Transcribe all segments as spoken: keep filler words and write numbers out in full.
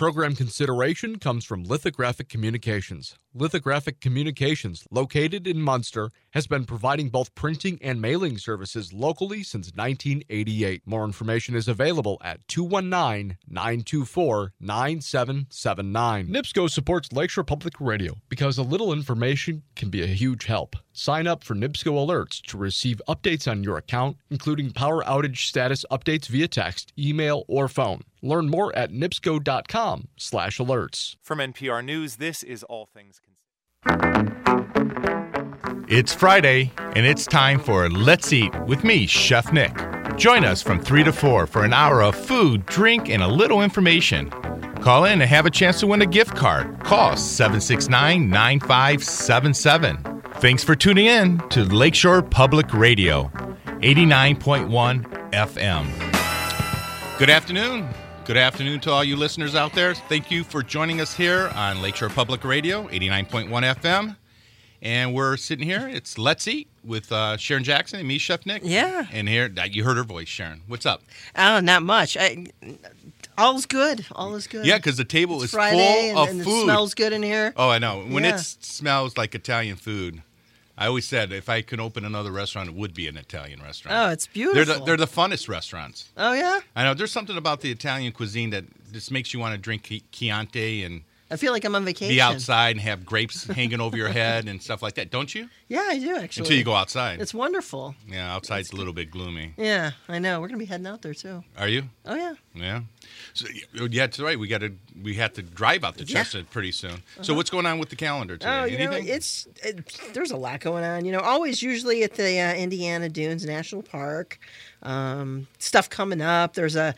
program consideration comes from Lithographic Communications. Lithographic Communications, located in Munster, has been providing both printing and mailing services locally since nineteen eighty-eight. More information is available at two one nine, nine two four, nine seven seven nine. NIPSCO supports Lakeshore Public Radio because a little information can be a huge help. Sign up for NIPSCO alerts to receive updates on your account, including power outage status updates via text, email, or phone. Learn more at nipsco.com slash alerts. From N P R News, this is All Things Considered. It's Friday, and it's time for Let's Eat with me, Chef Nick. Join us from three to four for an hour of food, drink, and a little information. Call in and have a chance to win a gift card. Call seven six nine, nine five seven seven. Thanks for tuning in to Lakeshore Public Radio, eighty-nine point one F M. Good afternoon. Good afternoon to all you listeners out there. Thank you for joining us here on Lakeshore Public Radio, eighty-nine point one F M. And we're sitting here. It's Let's Eat with uh, Sharon Jackson and me, Chef Nick. Yeah. And here, you heard her voice, Sharon. What's up? Oh, not much. I, all's good. All is good. Yeah, because the table it's is Friday full and, of and food. It smells good in here. Oh, I know. When yeah. it smells like Italian food, I always said if I could open another restaurant, it would be an Italian restaurant. Oh, it's beautiful. They're the, they're the funnest restaurants. Oh, yeah? I know. There's something about the Italian cuisine that just makes you want to drink Chianti and I feel like I'm on vacation. be outside and have grapes hanging over your head and stuff like that. Don't you? Yeah, I do, actually. Until you go outside. It's wonderful. Yeah, outside's it's a little bit gloomy. Yeah, I know. We're going to be heading out there, too. Are you? Oh, yeah. Yeah. So, yeah, that's right. We got to we have to drive out to Yeah. Chester pretty soon. Uh-huh. So what's going on with the calendar today? Oh, you Anything? know, it's it, there's a lot going on. You know, always usually at the uh, Indiana Dunes National Park, um, stuff coming up. There's a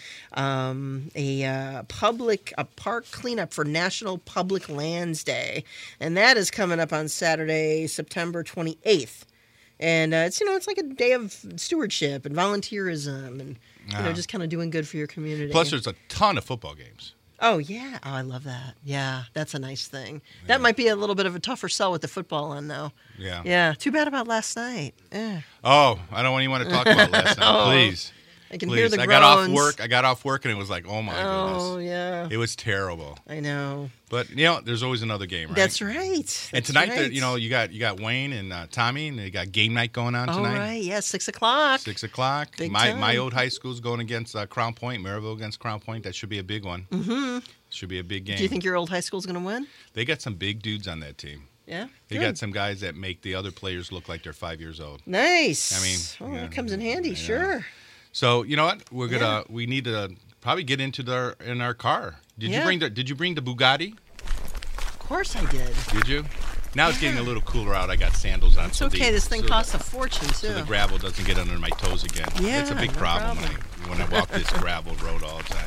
um, a uh, public a park cleanup for National Public Lands Day, and that is coming up on Saturday, September twenty-eighth. And uh, it's you know it's like a day of stewardship and volunteerism, and you know Ah. just kind of doing good for your community. Plus, there's a ton of football games. Oh, yeah. Oh, I love that. Yeah, that's a nice thing. That might be a little bit of a tougher sell with the football on, though. Yeah. Yeah. Too bad about last night. Eh. Oh, I don't want anyone to talk about last night. Oh, Please. I can Please. hear the I groans. got off work. I got off work, and it was like, oh, my Oh, goodness. yeah. It was terrible. I know. But, you know, there's always another game, right? That's right. And That's tonight, right. there- you know, you got you got Wayne and uh, Tommy, and they got game night going on All tonight. right. Yeah, six o'clock. Six o'clock. Big my time. my old high school's going against uh, Crown Point, Maryville against Crown Point. That should be a big one. Mm-hmm. Should be a big game. Do you think your old high school's going to win? They got some big dudes on that team. Yeah. They Good. got some guys that make the other players look like they're five years old. Nice. I mean, oh, yeah, that comes in handy. yeah. Sure. So you know what? We're gonna Yeah. we need to probably get into the in our car. Did you Yeah. bring the Did you bring the Bugatti? Of course I did. Did you? Now it's Yeah. getting a little cooler out. I got sandals on. It's so okay. the, This thing so costs the, a fortune, too. so the gravel doesn't get under my toes again. Yeah, it's a big no problem, problem. When, I, when I walk this gravel road all the time.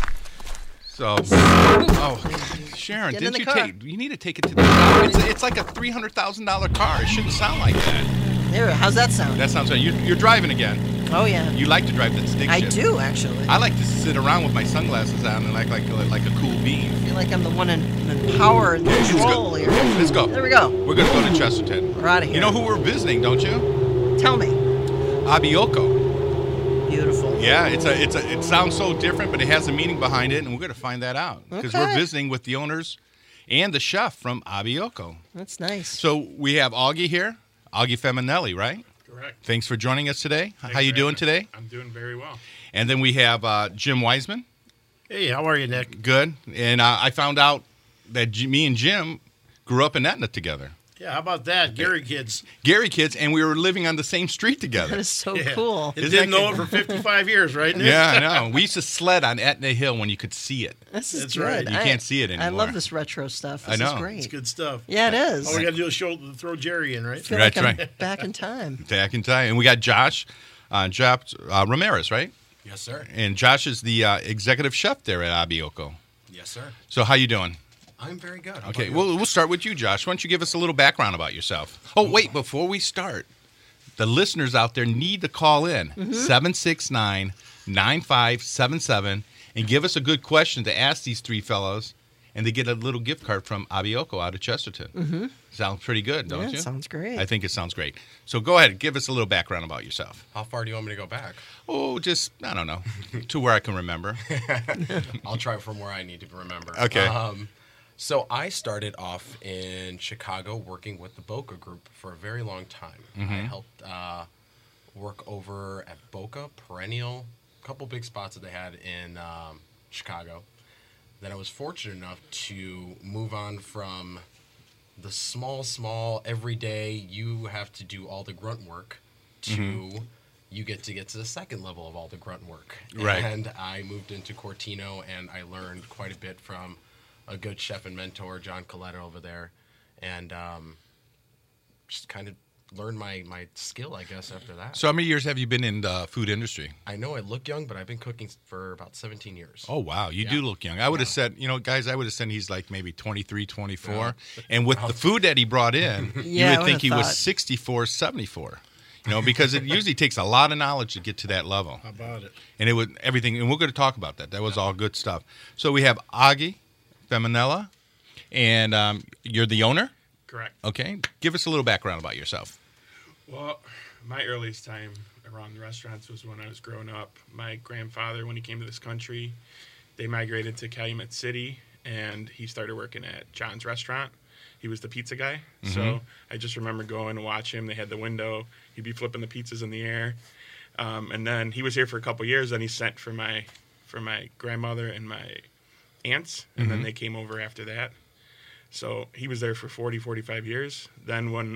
So, oh, Sharon, Get in didn't the you car. take? You need to take it to the shop. It's, it's like a three hundred thousand dollar car. It shouldn't sound like that. There. How's that sound? That sounds like you're, you're driving again. oh, yeah. You like to drive that stick I shift. do, actually. I like to sit around with my sunglasses on and act like like a cool bean. I feel like I'm the one in, in power and Let's control go. here. Let's go. There we go. We're gonna go to Chesterton. We're out of here. You know who we're visiting, don't you? Tell me. Abioko. Beautiful. Yeah, it's a it's a it sounds so different, but it has a meaning behind it, and we're gonna find that out because we're Okay. visiting with the owners and the chef from Abioko. That's nice. So we have Augie here, Augie Feminelli, right? Correct. Thanks for joining us today. Thanks How you for doing having today? me. I'm doing very well. And then we have uh, Jim Wiseman. Hey, how are you, Nick? Good. And uh, I found out that J- me and Jim grew up in Etna together. Yeah, how about that? Gary kids. Gary kids, and we were living on the same street That together. is so Yeah. cool. It Isn't didn't that know good? it for fifty-five years, right, Nick? Yeah, I know. We used to sled on Etna Hill when you could see it. This is That's good. right. You I- can't see it I anymore. love this retro stuff. This I know. is great. It's good stuff. Yeah, it is. All we got to do is show, throw Jerry in, right? I feel That's like I'm right. back in time. Back in time. And we got Josh, uh, Josh uh, Ramirez, right? Yes, sir. And Josh is the uh, executive chef there at Abioko. Yes, sir. So how you doing? I'm very good. How Okay, about you? we'll, we'll start with you, Josh. Why don't you give us a little background about yourself? Oh, wait, before we start, the listeners out there need to call in, seven six nine, nine five seven seven, and give us a good question to ask these three fellows, and they get a little gift card from Abioko out of Chesterton. Mm-hmm. Sounds pretty good, don't Yeah, you? it sounds great. I think it sounds great. So go ahead, give us a little background about yourself. How far do you want me to go back? Oh, just, I don't know, to where I can remember. I'll try from where I need to remember. Okay. Um, so I started off in Chicago working with the Boca Group for a very long time. Mm-hmm. I helped uh, work over at Boca, Perennial, a couple big spots that they had in um, Chicago. Then I was fortunate enough to move on from the small, small, everyday, you have to do all the grunt work to Mm-hmm. you get to get to the second level of all the grunt work. Right. And I moved into Cortino, and I learned quite a bit from a good chef and mentor, John Coletta, over there. And um, just kind of learned my, my skill, I guess, after that. So how many years have you been in the food industry? I know I look young, but I've been cooking for about seventeen years. Oh, wow. You Yeah. do look young. I would have said, you know, guys, I would have said he's like maybe twenty-three, twenty-four. And with the food that he brought in, you Yeah, I would think would've he was thought. sixty-four, seventy-four. You know, because it usually takes a lot of knowledge to get to that level. How about it? And it would everything, and we're going to talk about that. That was all good stuff. So we have Augie Feminella, and um, you're the owner? Correct. Okay. Give us a little background about yourself. Well, my earliest time around restaurants was when I was growing up. My grandfather, when he came to this country, they migrated to Calumet City, and he started working at John's Restaurant. He was the pizza guy. So I just remember going to watch him. They had the window. He'd be flipping the pizzas in the air. Um, and then he was here for a couple years. Then he sent for my for my grandmother and my aunts, and then they came over after that. So he was there for forty, forty-five years. Then when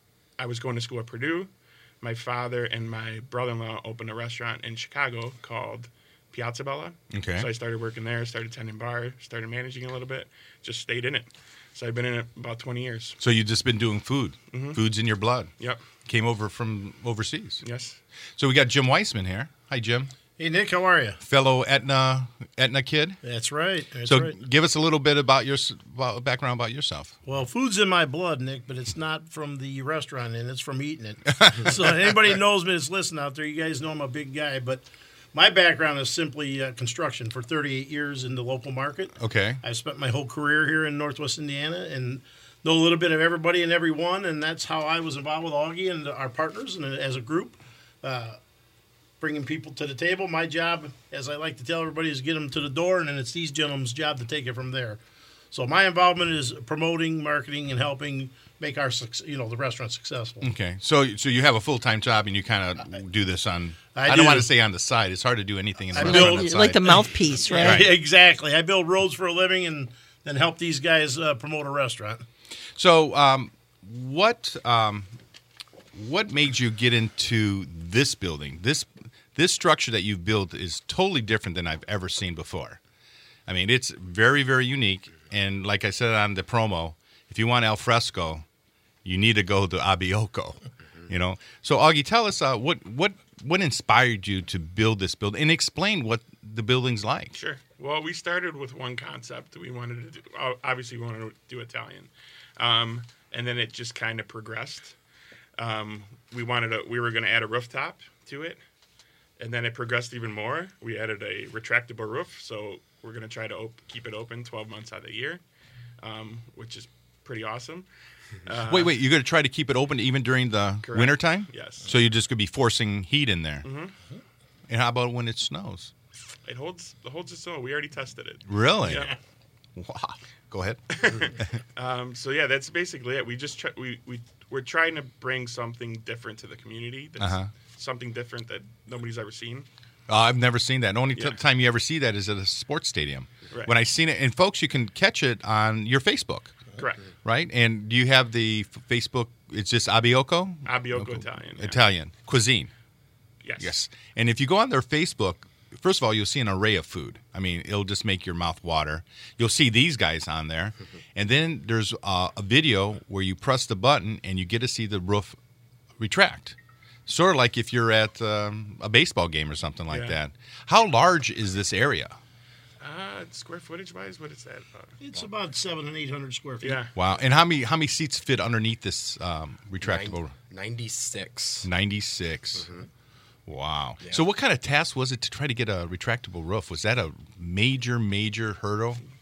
I was going to school at Purdue, my father and my brother-in-law opened a restaurant in Chicago called Piazza Bella. Okay. So I started working there, started tending bar, started managing a little bit, just stayed in it. So I've been in it about twenty years. So you've just been doing food. Food's in your blood. Yep. Came over from overseas. Yes. So we got Jim Weissman here. Hi, Jim. Hey, Nick, how are you? Fellow Etna Etna kid. That's right. That's so right. give us a little bit about your about, background about yourself. Well, food's in my blood, Nick, but it's not from the restaurant, and it's from eating it. So anybody who knows me that's listening out there, you guys know I'm a big guy, but my background is simply uh, construction for thirty-eight years in the local market. Okay. I've spent my whole career here in Northwest Indiana and know a little bit of everybody and everyone, and that's how I was involved with Augie and our partners and as a group, uh, bringing people to the table. My job, as I like to tell everybody, is get them to the door, and then it's these gentlemen's job to take it from there. So my involvement is promoting, marketing, and helping make our, suc- you know, the restaurant successful. Okay. So so you have a full time job and you kind of do this on. I I, don't do. want to say on the side. It's hard to do anything in the I restaurant build- on the side. Like the mouthpiece, right? Right. Exactly. I build roads for a living and then help these guys uh, promote a restaurant. So, um, what um, what made you get into this building? This this structure that you've built is totally different than I've ever seen before. I mean, it's very, very unique. And like I said on the promo, if you want al fresco, you need to go to Abioko. You know. So, Augie, tell us uh, what what what inspired you to build this building, and explain what the building's like. Sure. Well, we started with one concept. We wanted to do, oh, obviously, we wanted to do Italian. Um, and then it just kind of progressed. Um, we wanted to, we were going to add a rooftop to it. And then it progressed even more. We added a retractable roof. So we're going to try to op- keep it open twelve months out of the year, um, which is pretty awesome. Uh, Wait, wait, you're going to try to keep it open even during the Correct. wintertime? Yes. So you're just going to be forcing heat in there. Mm-hmm. And how about when it snows? It holds, it holds its own. We already tested it. Really? Yeah. Wow. Go ahead. Um, so yeah, that's basically it. We just try, we we we're trying to bring something different to the community. That's Uh-huh. something different that nobody's ever seen. Uh, I've never seen that. The only t- Yeah. time you ever see that is at a sports stadium. Right. When I seen it, and folks, you can catch it on your Facebook, Correct. right? And do you have the f- Facebook? It's just Abioko? Abioko Italian. yeah. Italian cuisine. Yes. Yes. And if you go on their Facebook, first of all, you'll see an array of food. I mean, it'll just make your mouth water. You'll see these guys on there. And then there's uh, a video where you press the button and you get to see the roof retract. Sort of like if you're at um, a baseball game or something like Yeah. that. How large is this area? Uh, square footage wise, what is that? Uh, It's about seven and eight hundred square feet. yeah. Wow. And how many how many seats fit underneath this um, retractable? ninety-six. ninety-six. Mm-hmm. Wow. So what kind of task was it to try to get a retractable roof? Was that a major, major hurdle?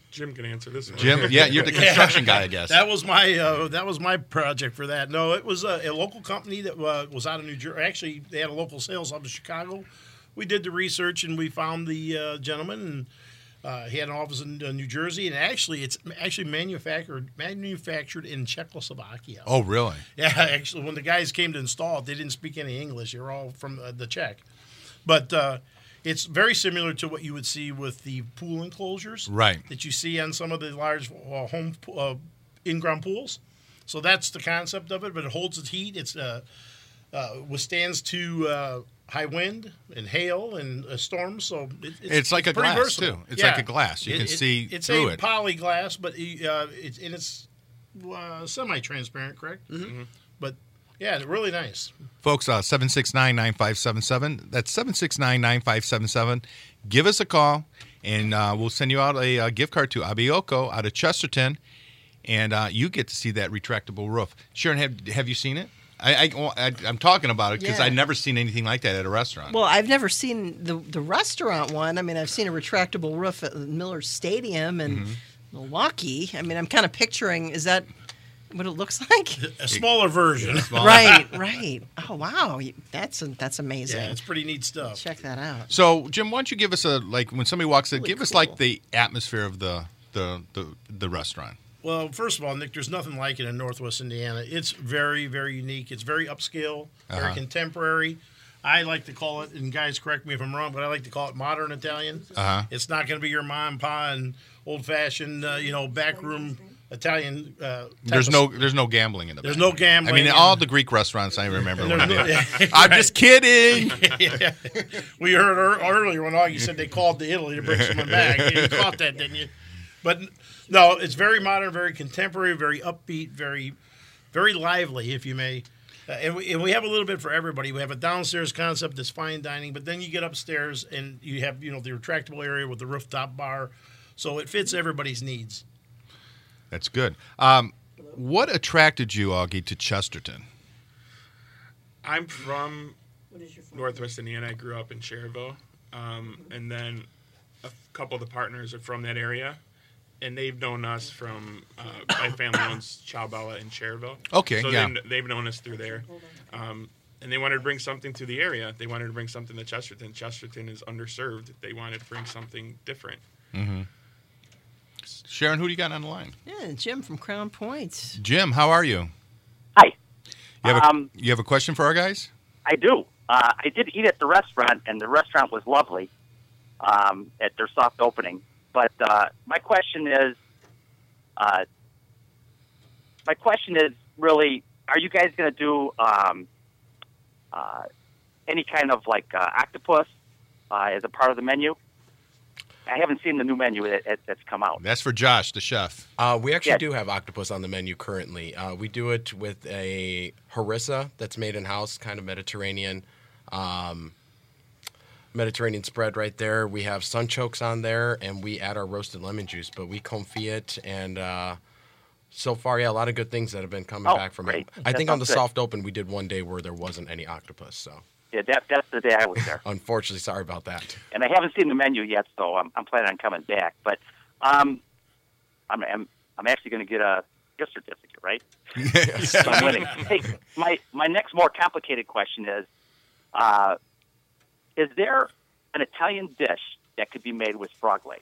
Jim can answer this one. Jim, yeah, you're the construction guy, I guess. That was my uh, that was my project for that. No, it was a, a local company that uh, was out of New Jersey. Actually, they had a local sales up in Chicago. We did the research and we found the uh, gentleman, and uh, he had an office in uh, New Jersey. And actually, it's actually manufactured manufactured in Czechoslovakia. Oh, really? Yeah, actually, when the guys came to install it, they didn't speak any English. They were all from uh, the Czech, but. Uh, It's very similar to what you would see with the pool enclosures, right? That you see on some of the large uh, home uh, in-ground pools. So that's the concept of it. But it holds its heat. It's uh, uh, withstands to uh, high wind and hail and uh, storms. So it, it's, it's like it's a pretty glass versatile. too. It's yeah. like a glass. You it, can it, see it's through a it. poly glass, but uh, it's and it's uh, semi-transparent, correct? Mm-hmm. But yeah, really nice. Folks, uh, seven six nine, nine five seven seven. That's seven six nine, nine five seven seven. Give us a call, and uh, we'll send you out a, a gift card to Abioko out of Chesterton, and uh, you get to see that retractable roof. Sharon, have have you seen it? I, I, I, I'm talking about it because Yeah. I've never seen anything like that at a restaurant. Well, I've never seen the the restaurant one. I mean, I've seen a retractable roof at Miller Stadium in Mm-hmm. Milwaukee. I mean, I'm kind of picturing, is that what it looks like? A smaller version. Right, right. Oh, wow. That's that's amazing. Yeah, it's pretty neat stuff. Check that out. So, Jim, why don't you give us a, like, when somebody walks in, Really give us, cool. like, the atmosphere of the the the, the restaurant. Well, first of all, Nick, there's nothing like it in Northwest Indiana. It's very, very unique. It's very upscale, very Uh-huh. contemporary. I like to call it, and guys, correct me if I'm wrong, but I like to call it modern Italian. Uh-huh. It's not going to be your mom and pa and old-fashioned, uh, you know, backroom Italian. Uh, type There's of- no there's no gambling in the There's back. no gambling. I mean, and- all the Greek restaurants I remember. and When I there's no- did. I'm just kidding. yeah. We heard ear- earlier when Augie said they called to Italy to bring someone back. You caught that, didn't you? But no, it's very modern, very contemporary, very upbeat, very, very lively, if you may. Uh, and, we, and we have a little bit for everybody. We have a downstairs concept that's fine dining, but then you get upstairs and you have, you know, the retractable area with the rooftop bar, so it fits everybody's needs. That's good. Um, what attracted you, Augie, to Chesterton? I'm from Northwest Indiana. I grew up in Cherville, um, and then a couple of the partners are from that area, and they've known us from uh, my family owns Chow Bella in Cherville. Okay, so yeah. they've, they've known us through there, um, and they wanted to bring something to the area. They wanted to bring something to Chesterton. Chesterton is underserved. They wanted to bring something different. Mm-hmm. Sharon, who do you got on the line? Yeah, Jim from Crown Point. Jim, how are you? Hi. You have a, Um, you have a question for our guys? I do. Uh, I did eat at the restaurant, and the restaurant was lovely um, at their soft opening. But uh, my question is, uh, my question is really, are you guys going to do um, uh, any kind of like uh, octopus uh, as a part of the menu? I haven't seen the new menu that, that, that's come out. That's for Josh, the chef. Uh, we actually Yes. do have octopus on the menu currently. Uh, we do it with a harissa that's made in house, kind of Mediterranean, um, Mediterranean spread right there. We have sunchokes on there, and we add our roasted lemon juice. But we confit it, and uh, so far, yeah, a lot of good things that have been coming Oh, back from great. it. I That think on the sounds good. soft open, we did one day where there wasn't any octopus. So Yeah, that, that's the day I was there. unfortunately, sorry about that. And I haven't seen the menu yet, so I'm, I'm planning on coming back. But um, I'm, I'm I'm actually going to get a gift certificate, right? So I'm winning. Hey, my my next more complicated question is: uh, is there an Italian dish that could be made with frog legs?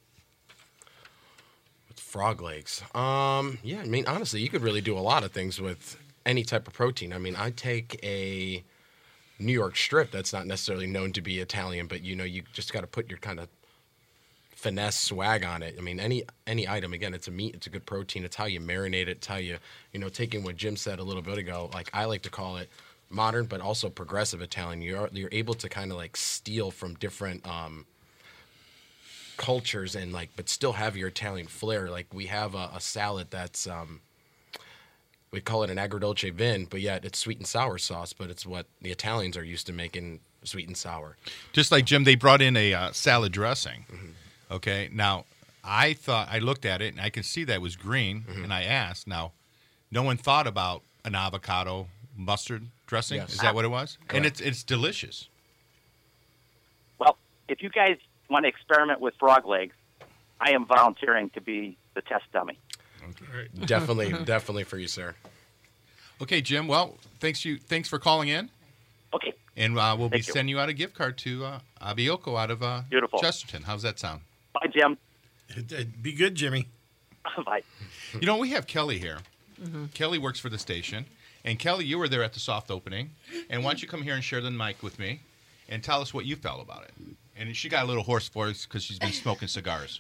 With frog legs. Um, yeah, I mean, honestly, you could really do a lot of things with any type of protein. I mean, I take a New York strip that's not necessarily known to be Italian, but you know, you just got to put your kind of finesse swag on it. I mean, any any item, again, it's a meat, it's a good protein. It's how you marinate it. It's how you, you know, taking what Jim said a little bit ago. Like I like to call it modern, but also progressive Italian. You're you're able to kind of like steal from different um, cultures and like, but still have your Italian flair. Like we have a, a salad that's um, we call it an agrodolce vin, but yet it's sweet and sour sauce, but it's what the Italians are used to making sweet and sour. Just like Jim, they brought in a uh, salad dressing. Mm-hmm. Okay, now I thought I looked at it and I could see that it was green, Mm-hmm. and I asked. Now, no one thought about an avocado mustard dressing. Yes. Is that what it was? And Correct. it's it's delicious. Well, if you guys want to experiment with frog legs, I am volunteering to be the test dummy. Right. Definitely, definitely for you, sir. Okay, Jim. Well, thanks you. Thanks for calling in. Okay. And uh, we'll Thank be you. sending you out a gift card to uh, Abioko out of uh, Beautiful. Chesterton. How's that sound? Bye, Jim. Be good, Jimmy. Bye. You know, we have Kelly here. Kelly works for the station. And Kelly, you were there at the soft opening. And why don't you come here and share the mic with me and tell us what you felt about it? And she got a little hoarse voice because she's been smoking cigars.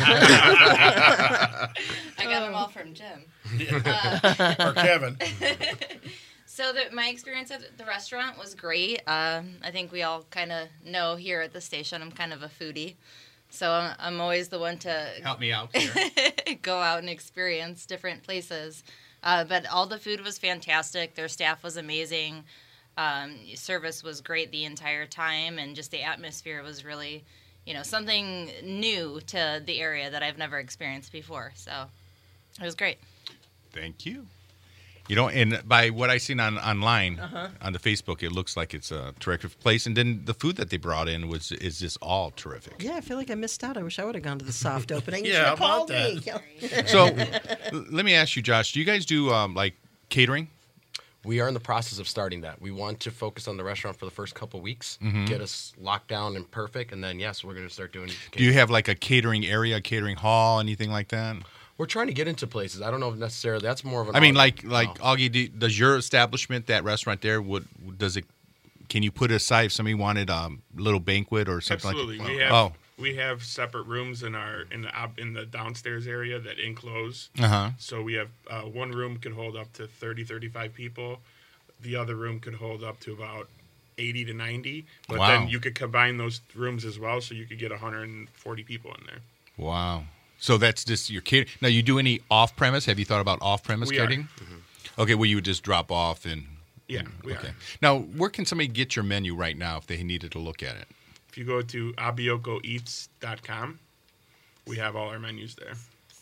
I got them all from Jim. Uh, Or Kevin. So the, my experience at the restaurant was great. Um, I think we all kind of know here at the station I'm kind of a foodie. So I'm, I'm always the one to Help me out here. go out and experience different places. Uh, but all the food was fantastic. Their staff was amazing. Um, service was great the entire time. And just the atmosphere was really, you know, something new to the area that I've never experienced before. So it was great. Thank you. You know, and by what I seen on online Uh-huh. on the Facebook, it looks like it's a terrific place. And then the food that they brought in was is just all terrific. Yeah, I feel like I missed out. I wish I would have gone to the soft opening. You Yeah, should have how about called me. So l- let me ask you, Josh, do you guys do um, like catering? We are in the process of starting that. We want to focus on the restaurant for the first couple weeks, Mm-hmm. get us locked down and perfect, and then yes, we're going to start doing. Do you have like a catering area, a catering hall, anything like that? We're trying to get into places. I don't know if necessarily that's more of an. I mean, au- like like oh. Augie, do, does your establishment, that restaurant there, would does it? Can you put aside if somebody wanted a um, little banquet or something Absolutely. like that? We have Oh, we have separate rooms in our in the op- in the downstairs area that enclose. uh huh. So we have uh, one room could hold up to thirty, thirty-five people. The other room could hold up to about eighty to ninety. But Wow. then you could combine those rooms as well, so you could get one hundred forty people in there. Wow. So that's just your catering. Now, you do any off premise? Have you thought about off premise We are. catering? Okay, well, you would just drop off and. Yeah, we Okay. are. Now, where can somebody get your menu right now if they needed to look at it? If you go to abioko eats dot com, we have all our menus there.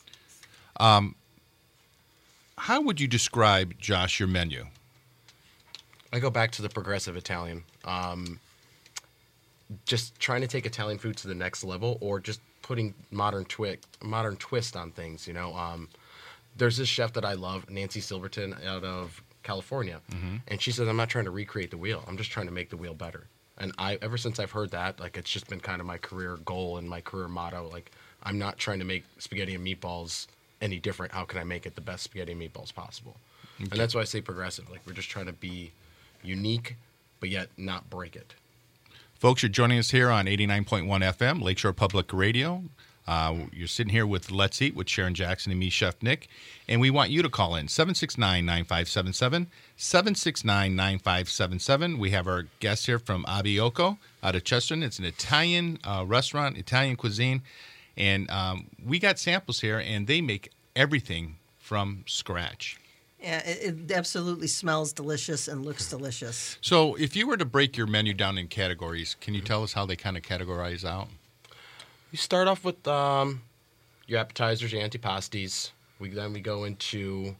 How would you describe, Josh, your menu? I go back to the progressive Italian. Um, just trying to take Italian food to the next level, or just putting modern twi- modern twist on things. You know, um, there's this chef that I love, Nancy Silverton, out of California, and she says, "I'm not trying to recreate the wheel. I'm just trying to make the wheel better." And I, ever since I've heard that, like, it's just been kind of my career goal and my career motto. Like, I'm not trying to make spaghetti and meatballs any different. How can I make it the best spaghetti and meatballs possible? And that's why I say progressive. Like, we're just trying to be unique, but yet not break it. Folks, you're joining us here on eighty-nine point one F M, Lakeshore Public Radio. Uh, you're sitting here with Let's Eat with Sharon Jackson and me, Chef Nick. And we want you to call in seven six nine, nine five seven seven, seven six nine, nine five seven seven. We have our guest here from Abioko out of Chesterton. It's an Italian uh, restaurant, Italian cuisine. And um, we got samples here, and they make everything from scratch. Yeah, it, it absolutely smells delicious and looks delicious. So if you were to break your menu down in categories, can you tell us how they kind of categorize out? You start off with um, your appetizers, your antipastis. We then we go into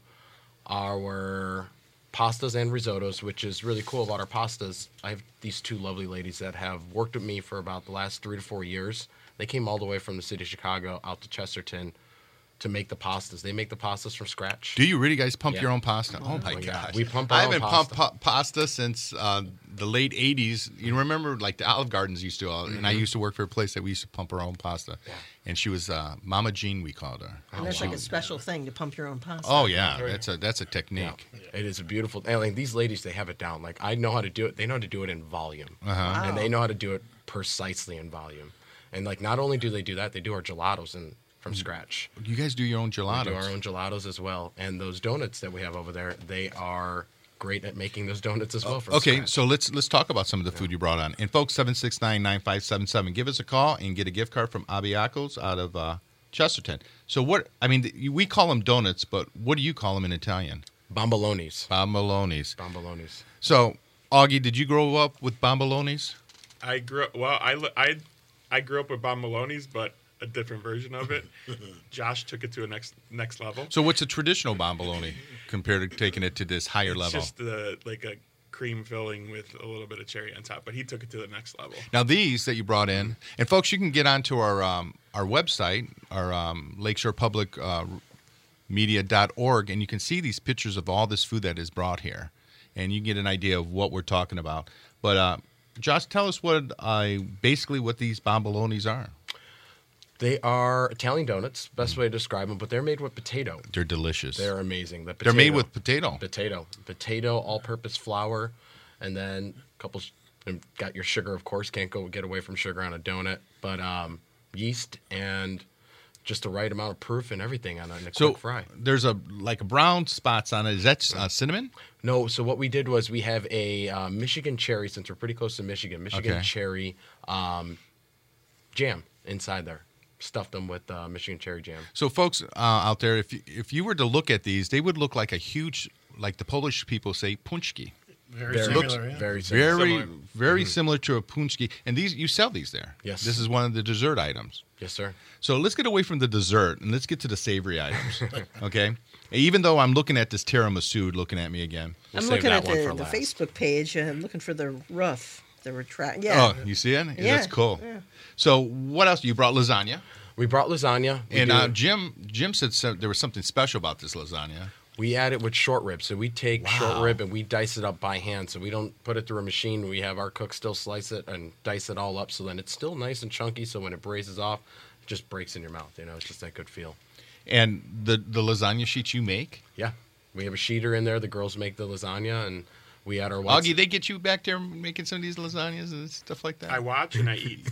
our pastas and risottos, which is really cool about our pastas. I have these two lovely ladies that have worked with me for about the last three to four years. They came all the way from the city of Chicago out to Chesterton to make the pastas. They make the pastas from scratch. Do you really guys pump Yeah. your own pasta? Oh, my Oh, yeah. gosh. We pump our I own haven't pasta. pumped pa- pasta since uh, the late eighties. You remember, like, the Olive Gardens used to, uh, and I used to work for a place that we used to pump our own pasta. And she was uh, Mama Jean, we called her. And that's like a special thing to pump your own pasta. Oh, yeah. That's a, that's a technique. It is a beautiful. And like, these ladies, they have it down. Like, I know how to do it. They know how to do it in volume, Uh-huh. and they know how to do it precisely in volume. And like, not only do they do that, they do our gelatos and from scratch. You guys do your own gelatos. We do our own gelatos as well, and those donuts that we have over there, they are great at making those donuts as well. From Okay, scratch. so let's let's talk about some of the food you brought on. And folks, seven six nine, nine five seven seven. Give us a call and get a gift card from Abiaco's out of uh, Chesterton. So what, I mean, th- we call them donuts, but what do you call them in Italian? Bombolonis. Bombolonis. Bombolonis. So, Augie, did you grow up with bombolonis? I grew well. I li- I I grew up with bombolonis, but a different version of it. Josh took it to a next next level. So what's a traditional bomboloni compared to taking it to this higher It's level? just the like a cream filling with a little bit of cherry on top, but he took it to the next level. Now these that you brought in, and folks, you can get onto our um, our website, our um, Lakeshore Public uh, Media dot org, and you can see these pictures of all this food that is brought here, and you get an idea of what we're talking about. But uh, Josh, tell us what uh, basically what these bombolonis are. They are Italian donuts, best way to describe them, but they're made with potato. They're delicious. They're amazing. The They're potato, made with potato. Potato. Potato, all-purpose flour, and then a couple, and got your sugar, of course. Can't go get away from sugar on a donut. But um, yeast and just the right amount of proof and everything on it in a So quick fry. there's a like brown spots on it. Is that uh, cinnamon? No, so what we did was we have a uh, Michigan cherry, since we're pretty close to Michigan, Michigan Okay. cherry um, jam inside there. Stuffed them with uh, Michigan cherry jam. So, folks uh, out there, if you, if you were to look at these, they would look like a huge, like the Polish people say, punchki. Very, Very, similar. looks yeah. very similar. Very, Similar. very similar to a punchki. And these you sell these there. Yes. This is one of the dessert items. Yes, sir. So let's get away from the dessert and let's get to the savory items. Okay. Even though I'm looking at this tiramisu, looking at me again. We'll I'm save looking that at one the, for the last. Facebook page. And I'm looking for the rough, the retract. Yeah. Oh, you see it? Yeah, That's cool. yeah. So what else? You brought lasagna. We brought lasagna. We, And do uh, it- Jim Jim said so, there was something special about this lasagna. we add it with short rib. So we take Wow. short rib and we dice it up by hand. So we don't put it through a machine. We have our cook still slice it and dice it all up. So then it's still nice and chunky. So when it braises off, it just breaks in your mouth. You know, it's just that good feel. And the, the lasagna sheets you make, Yeah. We have a sheeter in there. The girls make the lasagna and we add our white. Augie, they get you back there making some of these lasagnas and stuff like that? I watch and I eat.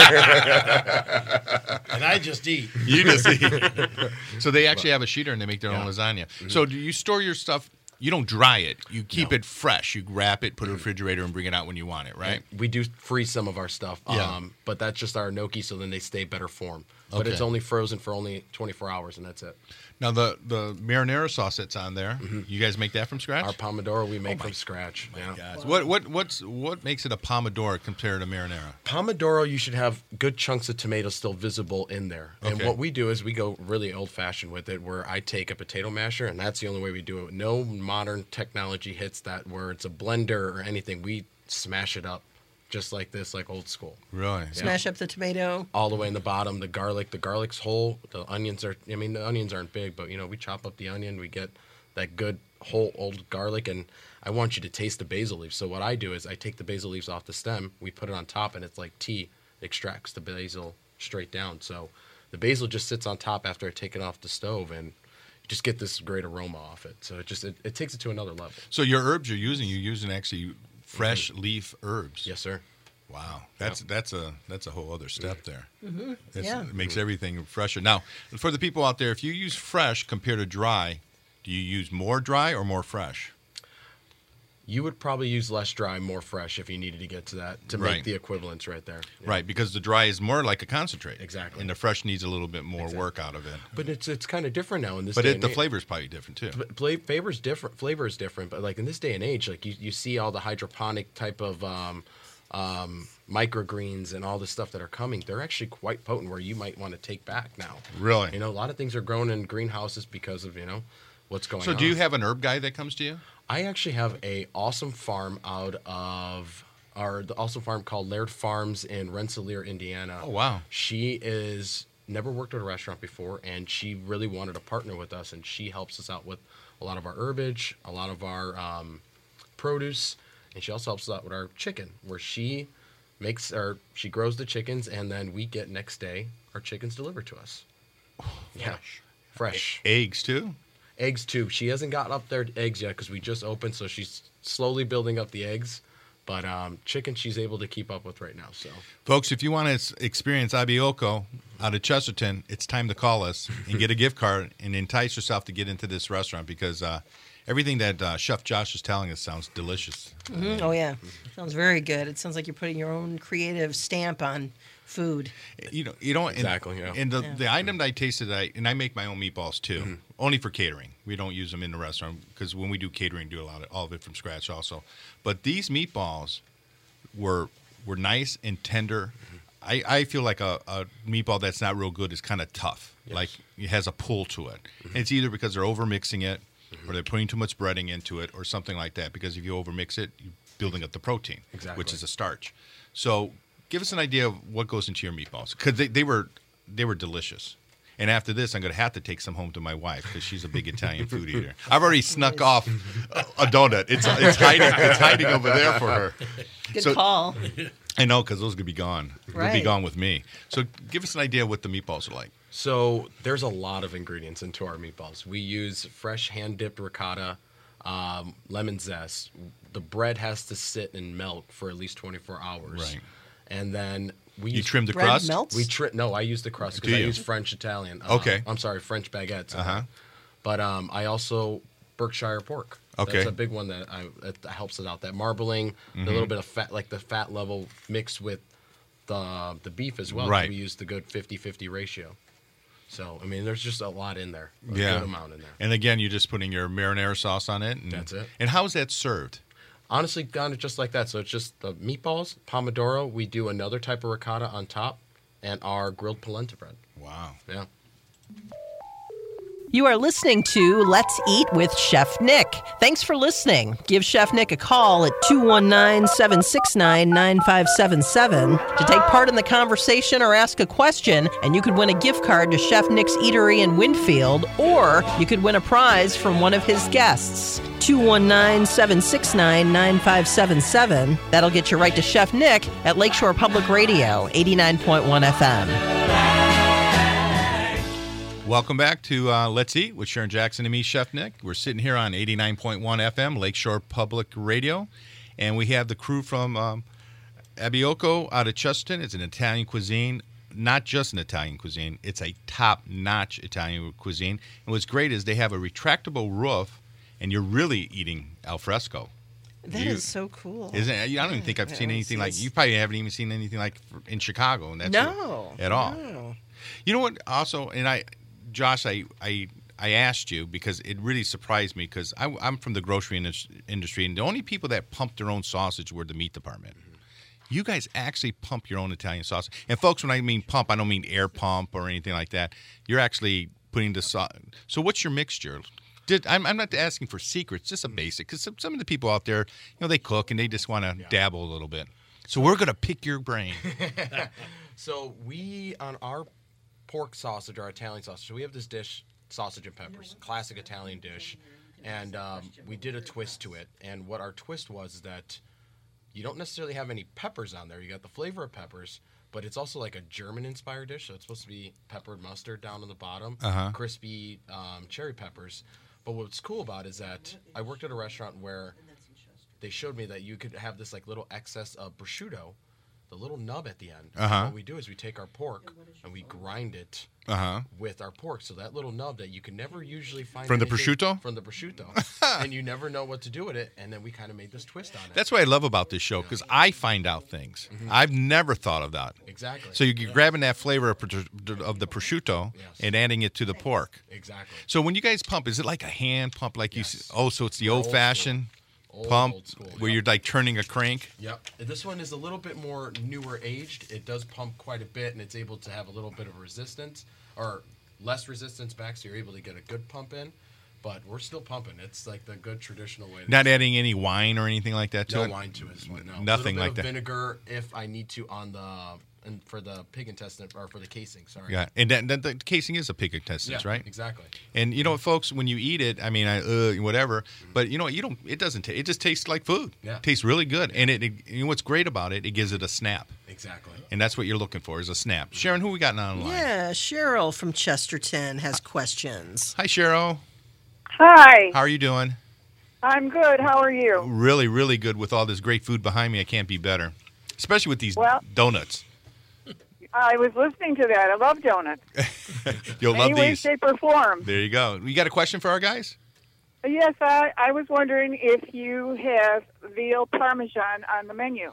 And I just eat. You just eat. So they actually have a sheeter and they make their own Yeah. lasagna. So do you store your stuff? You don't dry it. You keep No. it fresh. You wrap it, put it in the refrigerator, and bring it out when you want it, right? We do freeze some of our stuff. Yeah. Um, but that's just our gnocchi, so then they stay better form. But it's Okay. only frozen for only twenty-four hours, and that's it. Now, the, the marinara sauce that's on there, you guys make that from scratch? Our pomodoro we make my- from scratch. yeah. Guys, What what what's what makes it a pomodoro compared to marinara? Pomodoro, you should have good chunks of tomato still visible in there. And Okay. what we do is we go really old fashioned with it, where I take a potato masher, and that's the only way we do it. No modern technology hits that, where it's a blender or anything. We smash it up just like this, like old school. Really? Smash up the tomato. All the way in the bottom, the garlic, the garlic's whole. The onions are, I mean, the onions aren't big, but you know, we chop up the onion, we get that good whole old garlic, and I want you to taste the basil leaves. So what I do is I take the basil leaves off the stem, we put it on top, and it's like tea, extracts the basil straight down. So the basil just sits on top after I take it off the stove, and you just get this great aroma off it. So it just it, it takes it to another level. So your herbs you're using, you're using actually fresh leaf herbs. Yes, sir. Wow, that's that's a that's a whole other step there. Mm-hmm. Yeah. It makes everything fresher. Now, for the people out there, if you use fresh compared to dry, do you use more dry or more fresh? You would probably use less dry, more fresh if you needed to get to that to make Right. the equivalents right there. Yeah. Right, because the dry is more like a concentrate. Exactly. And the fresh needs a little bit more work out of it. But it's it's kind of different now in this. But day it, and the age. flavor is probably different too. But fla- flavor's different. Flavor is different, but like in this day and age, like you, you see all the hydroponic type of um, um, microgreens and all the stuff that are coming. They're actually quite potent, where you might want to take back now. Really? You know, a lot of things are grown in greenhouses because of you know what's going So on. do you have an herb guy that comes to you? I actually have a awesome farm out of our the awesome farm called Laird Farms in Rensselaer, Indiana. Oh, wow. She is never worked at a restaurant before, and she really wanted to partner with us, and she helps us out with a lot of our herbage, a lot of our um, produce, and she also helps us out with our chicken, where she makes or she grows the chickens, and then we get next day our chickens delivered to us. Yeah, fresh. Eggs too? Eggs too. She hasn't gotten up there to eggs yet because we just opened, so she's slowly building up the eggs. But um, chicken, she's able to keep up with right now. So, Folks, if you want to s- experience Abioko out of Chesterton, it's time to call us and get a gift card and entice yourself to get into this restaurant, because uh, everything that uh, Chef Josh is telling us sounds delicious. Mhm. Oh yeah, sounds very good. It sounds like you're putting your own creative stamp on food. You know, you know, and, Exactly, yeah. And the, Yeah. the item that I tasted, I and I make my own meatballs too, Mm-hmm. only for catering. We don't use them in the restaurant because when we do catering, do a lot of all of it from scratch also. But these meatballs were were nice and tender. Mm-hmm. I, I feel like a, a meatball that's not real good is kind of tough. Yes. Like it has a pull to it. Mm-hmm. And it's either because they're over mixing it, or they're putting too much breading into it, or something like that. Because if you over mix it, you're building up the protein, Exactly. which is a starch. So give us an idea of what goes into your meatballs, because they, they were they were delicious. And after this, I'm going to have to take some home to my wife because she's a big Italian food eater. I've already snuck off a, a donut. It's it's hiding it's hiding over there for her. Good So- call. I know, because those could be gone. They'll be Right. gone with me. So give us an idea of what the meatballs are like. So there's a lot of ingredients into our meatballs. We use fresh hand-dipped ricotta, um, lemon zest. The bread has to sit and melt for at least twenty-four hours. Right. And then we You use trim the Bread crust? melts? We tri- no, I use the crust Do because I you? use French Italian. Uh, Okay. I'm sorry, French baguettes. in Uh-huh. it. But um, I also Berkshire pork. Okay. That's a big one that I that helps it out. That marbling, Mm-hmm. the little bit of fat, like the fat level mixed with the the beef as well. 'cause Right. We use the good fifty-fifty ratio. So I mean, there's just a lot in there. A Yeah. good amount in there. And again, you're just putting your marinara sauce on it. And, That's it. And how's that served? Honestly, done it just like that. So it's just the meatballs, pomodoro. We do another type of ricotta on top, and our grilled polenta bread. Wow. Yeah. You are listening to Let's Eat with Chef Nick. Thanks for listening. Give Chef Nick a call at two one nine, seven six nine, nine five seven seven to take part in the conversation or ask a question, and you could win a gift card to Chef Nick's Eatery in Winfield, or you could win a prize from one of his guests. two one nine, seven six nine, nine five seven seven. That'll get you right to Chef Nick at Lakeshore Public Radio, eighty-nine point one F M. Welcome back to uh, Let's Eat with Sharon Jackson and me, Chef Nick. We're sitting here on eighty-nine point one F M, Lakeshore Public Radio. And we have the crew from um, Abbiocco out of Chesterton. It's an Italian cuisine, not just an Italian cuisine. It's a top-notch Italian cuisine. And what's great is they have a retractable roof, and you're really eating al fresco. That You- is so cool. Isn't it? I don't even think I've seen Yeah, anything like it's- you probably haven't even seen anything like in Chicago, and that's No. at all. No. You know what? Also, and I, Josh, I, I, I asked you because it really surprised me because I'm from the grocery indus- industry, and the only people that pumped their own sausage were the meat department. You guys actually pump your own Italian sausage, and folks, when I mean pump, I don't mean air pump or anything like that. You're actually putting the sauce. So, what's your mixture? Did, I'm, I'm not asking for secrets, just a basic, because some, some of the people out there, you know, they cook and they just want to Yeah. dabble a little bit. So we're going to pick your brain. So we, on our pork sausage, our Italian sausage, so we have this dish, sausage and peppers, classic Italian dish, and um, we did a twist to it. And what our twist was is that you don't necessarily have any peppers on there. You got the flavor of peppers, but it's also like a German-inspired dish, so it's supposed to be peppered mustard down on the bottom, Uh-huh. crispy um, cherry peppers. But what's cool about it is that I worked at a restaurant where they showed me that you could have this like little excess of prosciutto, the little nub at the end. And Uh-huh. What we do is we take our pork and we grind it Uh-huh. with our pork. So that little nub that you can never usually find From the anything- prosciutto? From the prosciutto. And you never know what to do with it. And then we kind of made this twist on it. That's what I love about this show, because I find out things. I've never thought of that. Exactly. So you're grabbing that flavor of, pros- of the prosciutto Yes. and adding it to the pork. Exactly. So when you guys pump, is it like a hand pump? Like Yes. you? s- Oh, so it's the Old old-fashioned Old, pump old school, where yep. you're like turning a crank. Yep. This one is a little bit more newer aged. It does pump quite a bit, and it's able to have a little bit of resistance, or less resistance back, so you're able to get a good pump in. But we're still pumping. It's like the good traditional way. To Not adding any wine or anything like that to no it. wine to it. This one, no. Nothing a little like bit that. of vinegar if I need to on the and for the pig intestine or for the casing. Sorry. Yeah, and that, that, the casing is a pig intestines, Yeah, right? Exactly. And you know, what, folks, when you eat it, I mean, I uh, whatever, but you know, you don't. It doesn't taste. It just tastes like food. Yeah. It tastes really good, and it, it. You know what's great about it? It gives it a snap, Exactly. and that's what you're looking for is a snap. Sharon, who we got on the line? Yeah, Cheryl from Chesterton has questions. Hi, Cheryl. Hi, How are you doing? I'm good. How are you? Really, really good with all this great food behind me. I can't be better, especially with these Well- donuts. I was listening to that. I love donuts. You'll Any love way, these. shape, or form. There you go. You got a question for our guys? Yes, I, I was wondering if you have veal parmesan on the menu.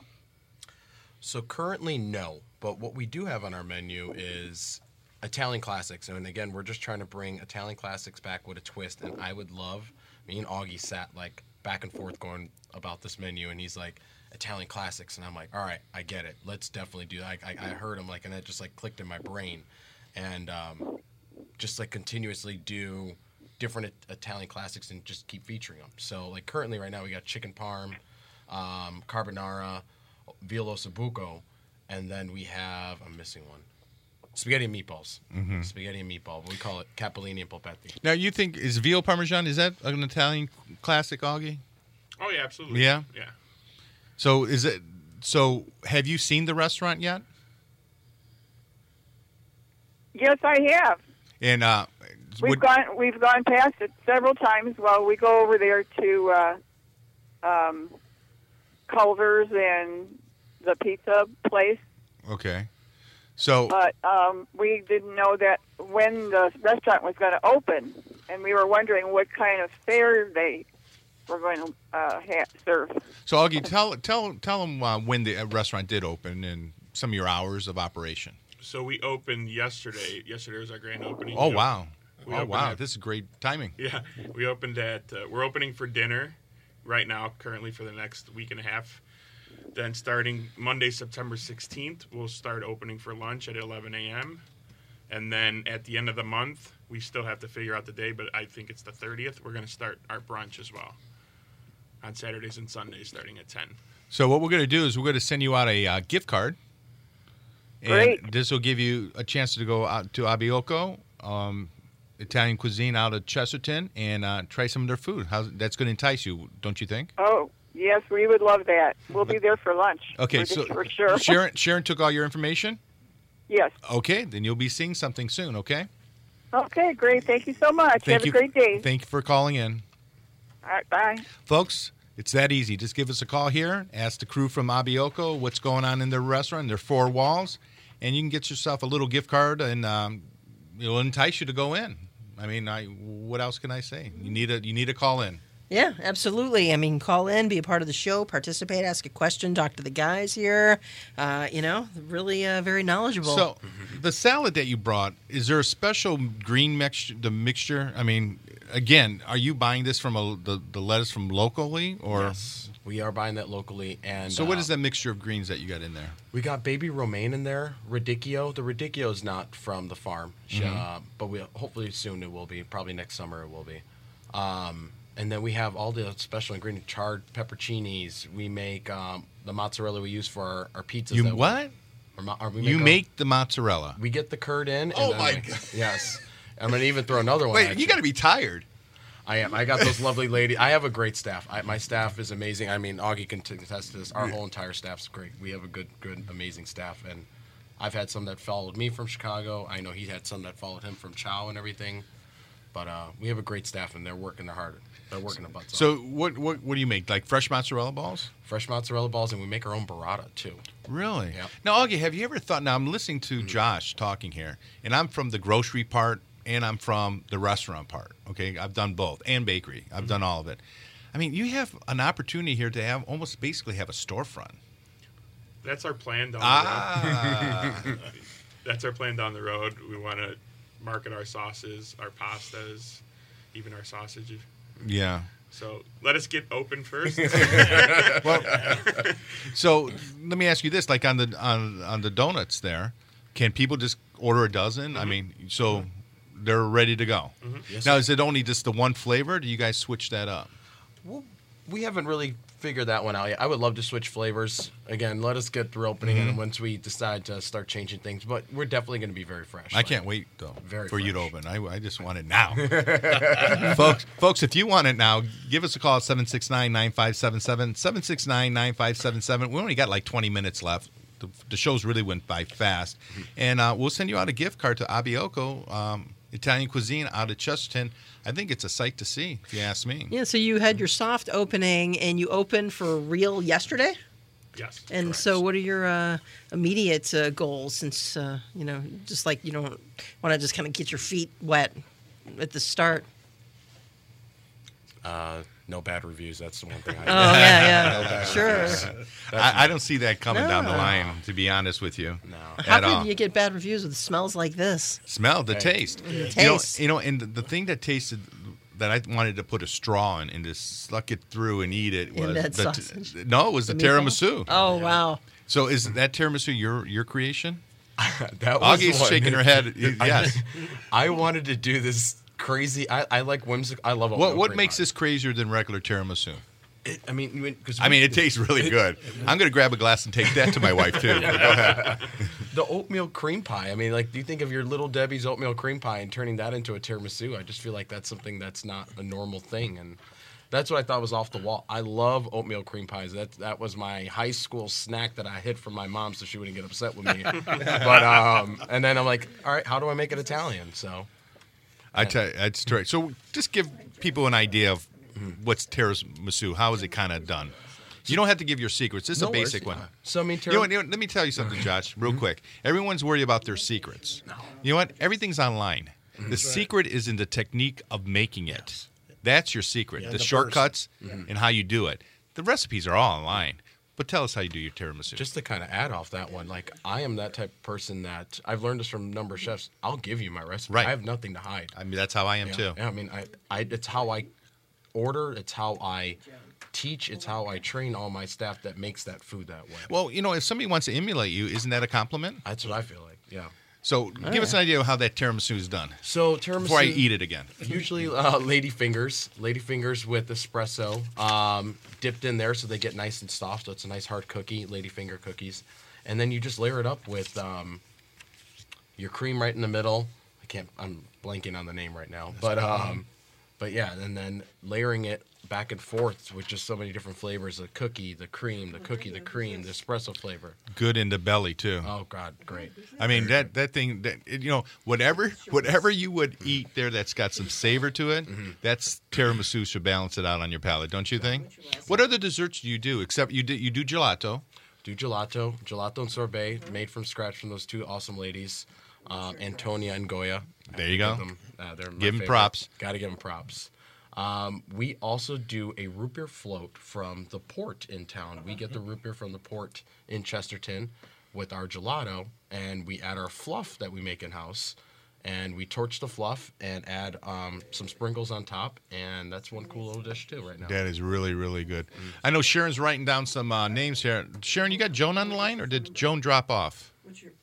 So currently, no. But what we do have on our menu is Italian classics. And again, we're just trying to bring Italian classics back with a twist. And I would love, me and Augie sat like back and forth going about this menu. And he's like, Italian classics. And I'm like, all right, I get it. Let's definitely do that. I, I, I heard him like, and that just like clicked in my brain. And um, just like continuously do different it- Italian classics and just keep featuring them. So like currently right now we got chicken parm, um, carbonara, veal ossobuco, and then we have, I'm missing one. Spaghetti and meatballs. Mm-hmm. Spaghetti and meatball. We call it capellini and polpetti. Now, you think, is veal parmesan, is that an Italian classic, Augie? Oh yeah, absolutely. Yeah? Yeah. So is it, so have you seen the restaurant yet? Yes, I have. And uh, We've would- gone we've gone past it several times. Well, we go over there to uh, um, Culver's and the pizza place, okay. So, but um, we didn't know that when the restaurant was going to open, and we were wondering what kind of fare they were going to uh, ha- serve. so Augie, tell tell tell them uh, when the restaurant did open and some of your hours of operation. So we opened yesterday. Yesterday was our grand opening. Oh We op- wow! we Oh opened wow! at- This is great timing. Yeah, we opened at. Uh, we're opening for dinner right now, currently for the next week and a half. Then starting Monday, September sixteenth, we'll start opening for lunch at eleven a.m. And then at the end of the month, we still have to figure out the day, but I think it's the thirtieth. We're going to start our brunch as well on Saturdays and Sundays, starting at ten. So what we're going to do is we're going to send you out a uh, gift card. And Great. this will give you a chance to go out to Abbiocco, um, Italian cuisine out of Chesterton, and uh, try some of their food. How's, that's going to entice you, don't you think? Oh, yes, we would love that. We'll be there for lunch. Okay, for, so for sure. Sharon, Sharon took all your information? Yes. Okay, then you'll be seeing something soon, okay? Okay, great. Thank you so much. Thank Have you. a great day. Thank you for calling in. All right, bye. Folks, it's that easy. Just give us a call here. Ask the crew from Abbiocco what's going on in their restaurant, their four walls, and you can get yourself a little gift card, and um, it'll entice you to go in. I mean, I, what else can I say? You need a you need a call in. Yeah, absolutely. I mean, call in, be a part of the show, participate, ask a question, talk to the guys here. Uh, you know, really uh, very knowledgeable. So, the salad that you brought, is there a special green mixture? The mixture. I mean, again, are you buying this from a, the the lettuce from locally, or? Yes, we are buying that locally. And So, what uh, is that mixture of greens that you got in there? We got baby romaine in there, radicchio. The radicchio is not from the farm, Mhm. uh, but we hopefully soon it will be. Probably next summer it will be. Um, and then we have all the special ingredients: charred pepperoncinis. We make um, the mozzarella we use for our, our pizzas. You that we- what? or mo- or we You our- make the mozzarella. We get the curd in. And Oh then my we- God. Yes, I'm gonna even throw another one. Wait, at you got to be tired. I am. I got those lovely ladies. I have a great staff. I, my staff is amazing. I mean, Augie can t- attest to this. Our whole entire staff's great. We have a good, good, amazing staff. And I've had some that followed me from Chicago. I know he had some that followed him from Chow and everything. But uh, we have a great staff, and they're working their hard. They're working their butts off. So, what, what what do you make? Like fresh mozzarella balls? Fresh mozzarella balls, and we make our own burrata too. Really? Yeah. Now, Augie, have you ever thought? Now, I'm listening to Josh talking here, and I'm from the grocery part, and I'm from the restaurant part. Okay, I've done both, and bakery. I've done all of it. I mean, you have an opportunity here to have almost basically have a storefront. That's our plan down Ah. the road. That's our plan down the road. We want to market our sauces, our pastas, even our sausage. Yeah. So let us get open first. Well, so let me ask you this: like on the on on the donuts, there, can people just order a dozen? I mean, so they're ready to go. Mhm. Yes, Now, sir. is it only just the one flavor? Or do you guys switch that up? Well, we haven't really figured that one out yet. I would love to switch flavors. Again, let us get through opening, Mhm. and once we decide to start changing things, but we're definitely going to be very fresh. I can't wait though Very for you to fresh. open. I, I just want it now, folks. Folks, if you want it now, give us a call at seven six nine, nine five seven seven, seven six nine, nine five seven seven. We only got like twenty minutes left. The, the shows really went by fast, and uh, we'll send you out a gift card to Abbiocco um, Italian Cuisine out of Chesterton. I think it's a sight to see, if you ask me. Yeah, so you had your soft opening, and you opened for real yesterday? Yes. And correct. so what are your uh, immediate uh, goals since, uh, you know, just like you don't want to just kind of get your feet wet at the start? Uh, no bad reviews. That's the one thing. I Oh, yeah, yeah. No bad Sure. reviews. That's- I, I don't see that coming down the No. line, to be honest with you. No. How At could all. you get bad reviews with smells like this? Smell the Hey. taste. The You know, taste. you know, and the, the thing that tasted that I wanted to put a straw in and just suck it through and eat it In was that the, sausage? no, it was the, The meatball? tiramisu. Oh, wow. So is that tiramisu your your creation? That was Augie's one. shaking her head. Yes. I wanted to do this crazy. I, I like whimsical. I love. What what makes this crazier than regular tiramisu? It, I mean, because I mean, it tastes really good. I'm going to grab a glass and take that to my wife too. Go ahead. The oatmeal cream pie. I mean, like, do you think of your Little Debbie's oatmeal cream pie and turning that into a tiramisu? I just feel like that's something that's not a normal thing, and that's what I thought was off the wall. I love oatmeal cream pies. That that was my high school snack that I hid from my mom so she wouldn't get upset with me. but um, and then I'm like, all right, how do I make it Italian? So I tell you, that's true. So just give people an idea of what's tiramisu. How is it kind of done? You don't have to give your secrets. This is No a basic worries. one. So, I mean, You know what, you know, let me tell you something, Josh, real quick. Everyone's worried about their secrets. You know what? Everything's online. The secret is in the technique of making it. That's your secret. Yeah, the, the shortcuts and how you do it. The recipes are all online. But tell us how you do your tiramisu. just to kind of add off that one, like, I am that type of person that I've learned this from a number of chefs. I'll give you my recipe. Right. I have nothing to hide. I mean, that's how I am Yeah, too. yeah, I mean, I, I, it's how I order. It's how I teach. It's how I train all my staff that makes that food that way. Well, you know, if somebody wants to emulate you, isn't that a compliment? That's what I feel like. Yeah. So give us an idea of how that tiramisu is done. So tiramisu. Before I eat it again. Usually, uh, lady fingers, lady fingers with espresso, um, dipped in there so they get nice and soft. So it's a nice hard cookie, lady finger cookies, and then you just layer it up with um, your cream right in the middle. I can't. I'm blanking on the name right now, but um, but yeah, and then layering it back and forth with just so many different flavors: the cookie, the cream, the cookie, the cream, the espresso flavor. Good in the belly too. Oh God, great! I mean that that thing that you know whatever whatever you would eat there that's got some savor to it. That's tiramisu should balance it out on your palate, don't you think? What other desserts do you do? Except you do you do gelato. Do gelato, gelato and sorbet, made from scratch from those two awesome ladies, um, Antonia and Goya. There you go. Give them, uh, they're my Give 'em favorite. props. Got to give them props. Um, we also do a root beer float from the port in town. We get the root beer from the port in Chesterton with our gelato, and we add our fluff that we make in house, and we torch the fluff and add um, some sprinkles on top, and that's one cool little dish too right now. That is really really good. I know Sharon's writing down some uh, names here. Sharon, you got Joan on the line, or did Joan drop off? What's your?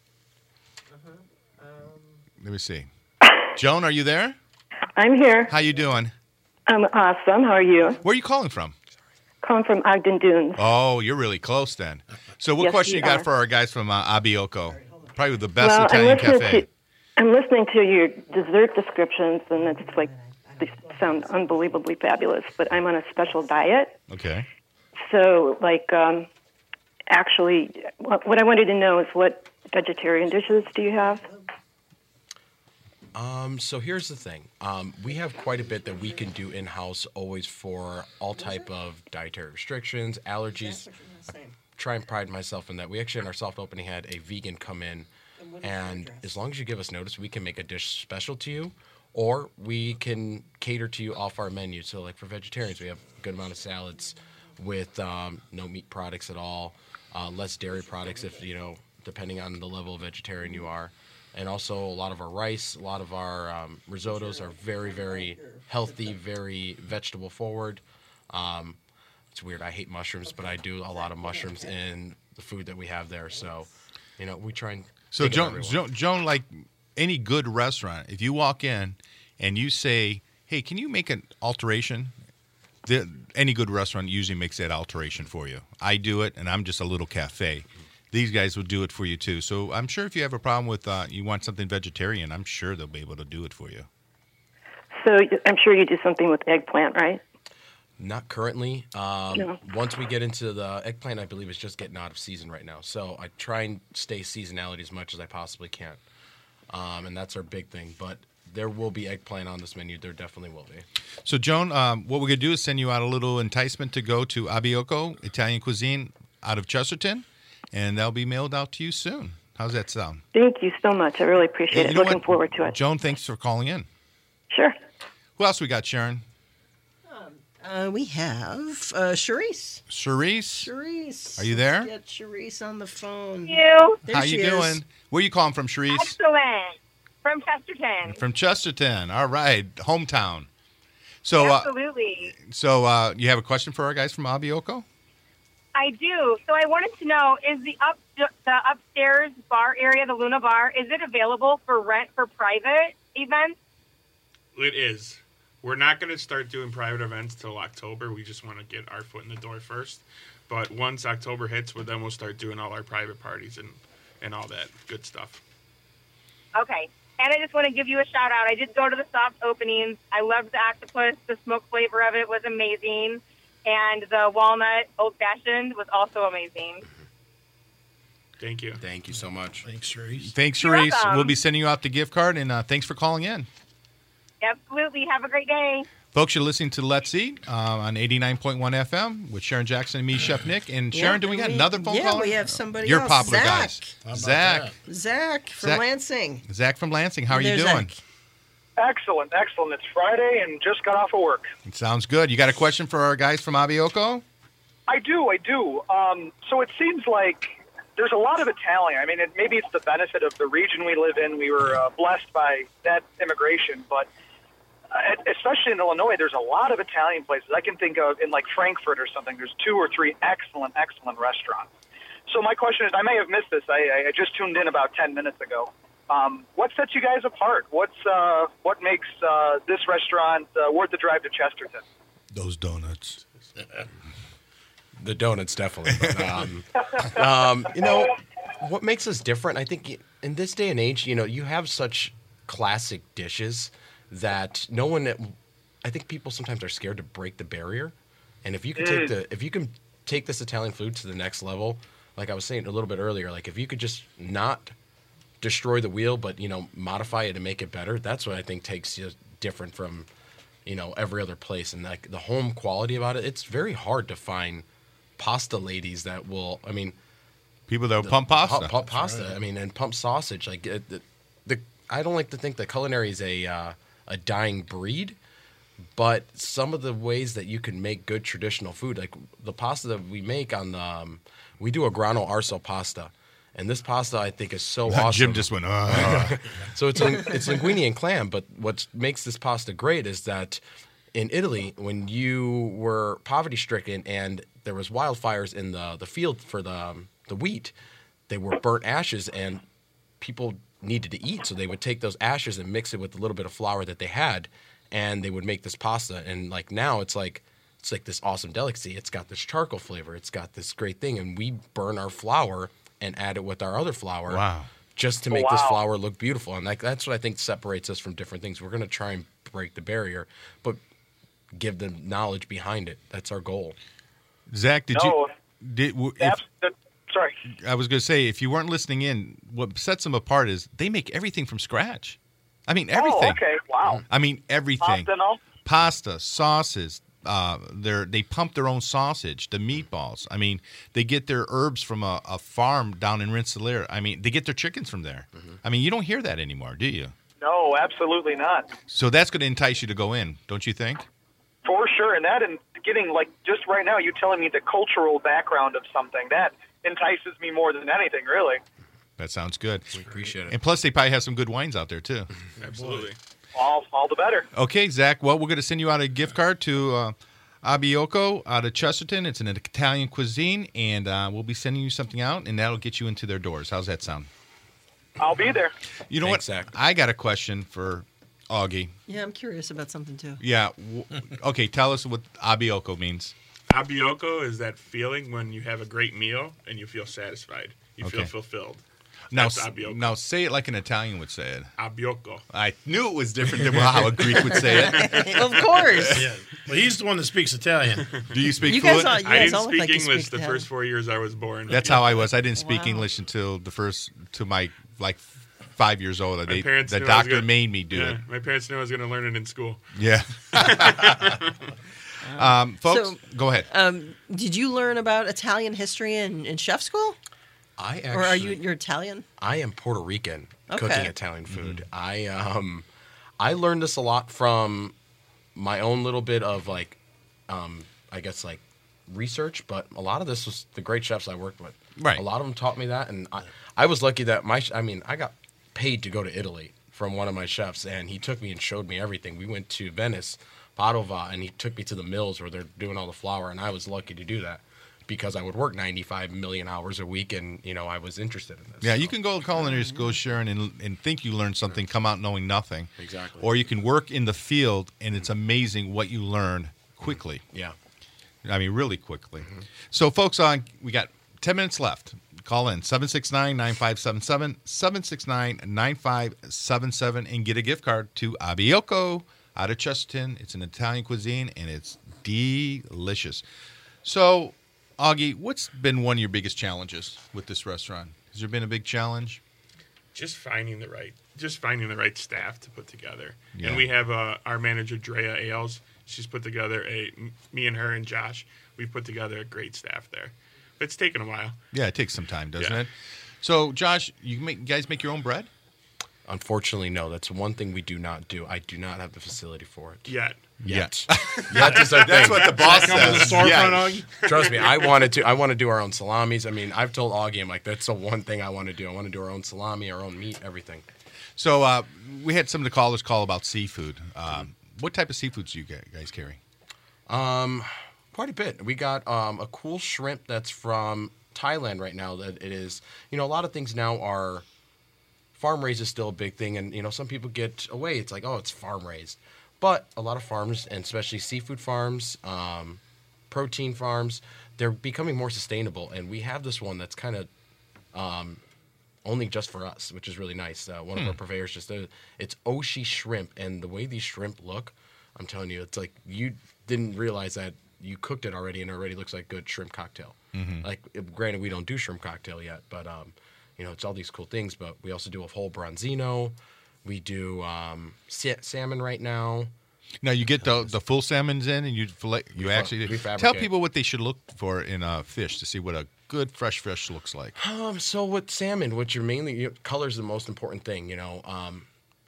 Uh-huh. Um, Let me see. Joan, are you there? I'm here. How you doing? I'm awesome. How are you? Where are you calling from? Calling from Ogden Dunes. Oh, you're really close then. So what Yes, question we you got are. for our guys from uh, Abiocco? Probably the best well, Italian I'm listening cafe. To, I'm listening to your dessert descriptions, and it's like they sound unbelievably fabulous. But I'm on a special diet, Okay. so like um, actually, what, what I wanted to know is what vegetarian dishes do you have? Um, so here's the thing. Um, we have quite a bit that we can do in-house always for all type of dietary restrictions, allergies. I try and pride myself in that. We actually in our soft opening had a vegan come in, and as long as you give us notice, we can make a dish special to you, or we can cater to you off our menu. So like for vegetarians, we have a good amount of salads with um, no meat products at all, uh, less dairy products if, you know, depending on the level of vegetarian you are. And also a lot of our rice, a lot of our um, risottos are very, very healthy, very vegetable forward. Um, it's weird. I hate mushrooms, but I do a lot of mushrooms in the food that we have there. So, you know, we try and So think of Joan, everyone. Joan, Joan, like any good restaurant, if you walk in and you say, "Hey, can you make an alteration?" The, any good restaurant usually makes that alteration for you. I do it, and I'm just a little cafe. These guys will do it for you too. So I'm sure if you have a problem with uh, you want something vegetarian, I'm sure they'll be able to do it for you. So I'm sure you do something with eggplant, right? Not currently. Um, No. Once we get into the eggplant, I believe it's just getting out of season right now. So I try and stay seasonality as much as I possibly can. Um, and that's our big thing. But there will be eggplant on this menu. There definitely will be. So Joan, um, what we're gonna do is send you out a little enticement to go to Abiocco Italian Cuisine out of Chesterton, and that'll be mailed out to you soon. How's that sound? Thank you so much. I really appreciate You it. know Looking what? forward to it. Joan, thanks for calling in. Sure. Who else we got, Sharon? uh, we have uh, Charisse. Charisse? Charisse. Are you there? Let's get Charisse on the phone. You. There How she you is. doing? Where you calling from, Charisse? Excellent. From Chesterton. From Chesterton. All right, hometown. So, uh, Absolutely. so uh, you have a question for our guys from Abiocco? I do. So I wanted to know, is the up the upstairs bar area, the Luna Bar, is it available for rent for private events? It is. We're not going to start doing private events till October. We just want to get our foot in the door first. But once October hits, well, then we'll start doing all our private parties and, and all that good stuff. Okay. And I just want to give you a shout out. I did go to the soft openings. I loved the octopus. The smoke flavor of it was amazing. And the walnut old fashioned was also amazing. Thank you. Thank you so much. Thanks, Cherise. Thanks, You're Cherise. welcome. We'll be sending you out the gift card, and uh, thanks for calling in. Absolutely. Have a great day. Folks, you're listening to Let's Eat uh, on eighty-nine point one F M with Sharon Jackson and me, Chef Nick. And Yeah, Sharon, do we and got we- another phone yeah, call? we have somebody You're else. popular, Zach. guys. How about Zach. that? Zach from Zach. Lansing. Zach from Lansing. How are you There's doing? Zach. Excellent, excellent. It's Friday and just got off of work. It sounds good. You got a question for our guys from Abioko? I do, I do. Um, so it seems like there's a lot of Italian. I mean, it, maybe it's the benefit of the region we live in. We were uh, blessed by that immigration, but uh, especially in Illinois, there's a lot of Italian places. I can think of in like Frankfurt or something. There's two or three excellent, excellent restaurants. So my question is, I may have missed this. I, I just tuned in about ten minutes ago. Um, what sets you guys apart? What's uh, what makes uh, this restaurant uh, worth the drive to Chesterton? Those donuts. The donuts, definitely. But, um, um, you know, what makes us different, I think in this day and age, you know, you have such classic dishes that no one, I think people sometimes are scared to break the barrier. And if you can take the, if you can take this Italian food to the next level, like I was saying a little bit earlier, like if you could just not destroy the wheel, but, you know, modify it and make it better, that's what I think takes you different from, you know, every other place. And like the home quality about it, it's very hard to find pasta ladies that will, I mean, people that will pump pasta, pump, pump pasta. Right. I mean, and pump sausage. Like uh, the, the, I don't like to think that culinary is a uh, a dying breed, but some of the ways that you can make good traditional food, like the pasta that we make on the, um, we do a grano arso pasta, and this pasta I think is so awesome. Jim just went, uh. So it's it's linguine and clam, but what makes this pasta great is that in Italy, when you were poverty-stricken and there was wildfires in the, the field for the um, the wheat, they were burnt ashes, and people needed to eat, so they would take those ashes and mix it with a little bit of flour that they had, and they would make this pasta. And like now, it's like it's like this awesome delicacy. It's got this charcoal flavor. It's got this great thing, and we burn our flour and add it with our other flour. Wow. Just to make this Wow. flour look beautiful. And like, that's what I think separates us from different things. We're going to try and break the barrier, but give the knowledge behind it. That's our goal. Zach, did No, you? Did w- if, Abs- uh, sorry. I was going to say, if you weren't listening in, what sets them apart is they make everything from scratch. I mean, everything. Oh, okay. Wow. I mean, everything. Pasta and all? Pasta, sauces. Uh, they they pump their own sausage, the meatballs. I mean, they get their herbs from a, a farm down in Rensselaer. I mean, they get their chickens from there. Mm-hmm. I mean, you don't hear that anymore, do you? No, absolutely not. So that's going to entice you to go in, don't you think? For sure. And that and getting, like, just right now, you telling me the cultural background of something, that entices me more than anything, really. That sounds good. We appreciate it. And plus, they probably have some good wines out there, too. Absolutely. All, all the better. Okay, Zach. Well, we're going to send you out a gift card to uh, Abioko out of Chesterton. It's an Italian cuisine, and uh, we'll be sending you something out, and that'll get you into their doors. How's that sound? I'll be there. You know Thanks, what? Zach. I got a question for Augie. Yeah, I'm curious about something too. Yeah. W- okay, tell us what Abioko means. Abioko is that feeling when you have a great meal and you feel satisfied. You feel Okay. fulfilled. Now, That's s- abioko. now say it like an Italian would say it. Abioko. I knew it was different than how a Greek would say it. Of course. Yeah. Well, he's the one that speaks Italian. Do you speak You guys fluent? all- you I guys didn't all look speak like you English speak the Italian. first four years I was born. That's how I was. I didn't speak Wow. English until the first to my like five years old. My They, parents the knew I was doctor gonna- made me do yeah, it. My parents knew I was going to learn it in school. Yeah. um, folks, So- go ahead. Um, did you learn about Italian history in, in chef school? I actually, Or are you you're Italian? I am Puerto Rican Okay. cooking Italian food. I um I learned this a lot from my own little bit of like um I guess like research, but a lot of this was the great chefs I worked with. Right. A lot of them taught me that, and I, I was lucky that my sh- I mean I got paid to go to Italy from one of my chefs, and he took me and showed me everything. We went to Venice, Padova, and he took me to the mills where they're doing all the flour, and I was lucky to do that because I would work ninety-five million hours a week, and you know I was interested in this. Yeah, so. you can go to culinary school, Sharon, and, and think you learned something, come out knowing nothing. Exactly. Or you can work in the field, and it's amazing what you learn quickly. Yeah. I mean, really quickly. Mm-hmm. So, folks, on we got ten minutes left. Call in seven six nine, nine five seven seven, seven six nine, nine five seven seven, and get a gift card to Abbiocco out of Chesterton. It's an Italian cuisine, and it's delicious. So, Augie, what's been one of your biggest challenges with this restaurant? Has there been a big challenge? Just finding the right, just finding the right staff to put together. Yeah. And we have uh, our manager Drea Ailes. She's put together a me and her and Josh. We've put together a great staff there. But it's taken a while. Yeah, it takes some time, doesn't Yeah. it? So, Josh, you make you guys make your own bread? Unfortunately, no. That's one thing we do not do. I do not have the facility for it. Yet. Yet. Yet is our That's thing. what the boss Come to the says. storefront, Yeah. Augie. Trust me, I wanted to. I want to do our own salamis. I mean, I've told Augie, I'm like, that's the one thing I want to do. I want to do our own salami, our own meat, everything. So, uh, we had some of the callers call about seafood. Um, what type of seafoods do you guys carry? Um, quite a bit. We got um, a cool shrimp that's from Thailand right now. That it is, you know, a lot of things now are farm raised is still a big thing, and you know, some people get away. It's like, oh, it's farm raised, but a lot of farms, and especially seafood farms, um, protein farms, they're becoming more sustainable. And we have this one that's kind of um, only just for us, which is really nice. Uh, one Hmm. of our purveyors just did it. It's Oshi shrimp, and the way these shrimp look, I'm telling you, it's like you didn't realize that you cooked it already, and it already looks like good shrimp cocktail. Mhm. Like, it- granted, we don't do shrimp cocktail yet, but um, you know, it's all these cool things. But we also do a whole bronzino. We do um, sa- salmon right now. Now you get the the full salmons in, and you fillet. You We fa- actually we tell fabricate. people what they should look for in a fish to see what a good fresh fish looks like. Um, so with salmon, what you're mainly you color is the most important thing. You know, um,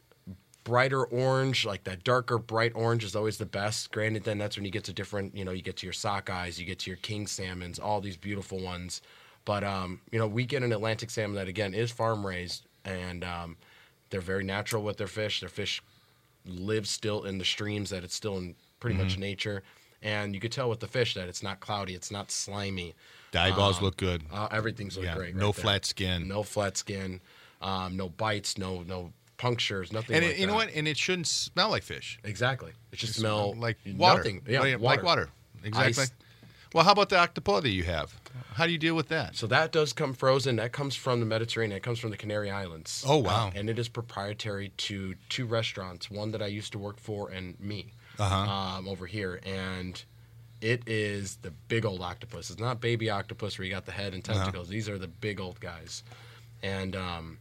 brighter orange, like that darker bright orange, is always the best. Granted, then that's when you get to different. You know, you get to your sockeyes, you get to your king salmons, all these beautiful ones. But um, you know, we get an Atlantic salmon that again is farm raised, and um, they're very natural with their fish. Their fish live still in the streams, that it's still in pretty much Mhm. nature, and you could tell with the fish that it's not cloudy, it's not slimy. The eyeballs Um, look good. Uh, everything's look Yeah, great. no right there. flat skin. No flat skin. Um, no bites. No no punctures. Nothing. And like it, you know that. what? And it shouldn't smell like fish. Exactly. It should It smell like water. Nothing. Yeah, like, water. like water. Exactly. Ice. Well, how about the octopoda that you have? How do you deal with that? So that does come frozen. That comes from the Mediterranean. It comes from the Canary Islands. Oh, wow. Uh, and it is proprietary to two restaurants, one that I used to work for and me Uh-huh. um, over here. And it is the big old octopus. It's not baby octopus where you got the head and Uh-huh. tentacles. These are the big old guys. And um,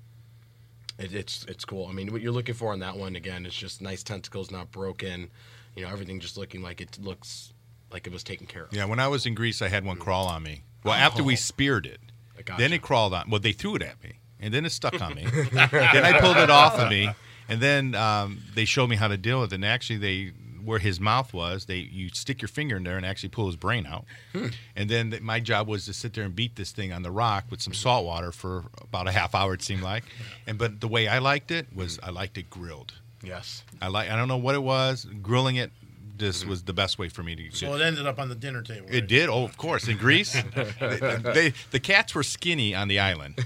it, it's it's cool. I mean, what you're looking for on that one, again, it's just nice tentacles, not broken. You know, everything just looking like it looks like it was taken care of. Yeah, when I was in Greece, I had one crawl on me. Well, after we Oh. speared it, I gotcha. then it crawled on. Well, they threw it at me, and then it stuck on me. Then I pulled it off of me, and then um, they showed me how to deal with it. And actually, they where his mouth was, they you stick your finger in there and actually pull his brain out. Hmm. And then th- my job was to sit there and beat this thing on the rock with some salt water for about a half hour. It seemed like, and but the way I liked it was I liked it grilled. Yes. I like. I don't know what it was. Grilling it. This was the best way for me to. So it ended up on the dinner table. It did. Oh, of course. In Greece, they, they, the cats were skinny on the island.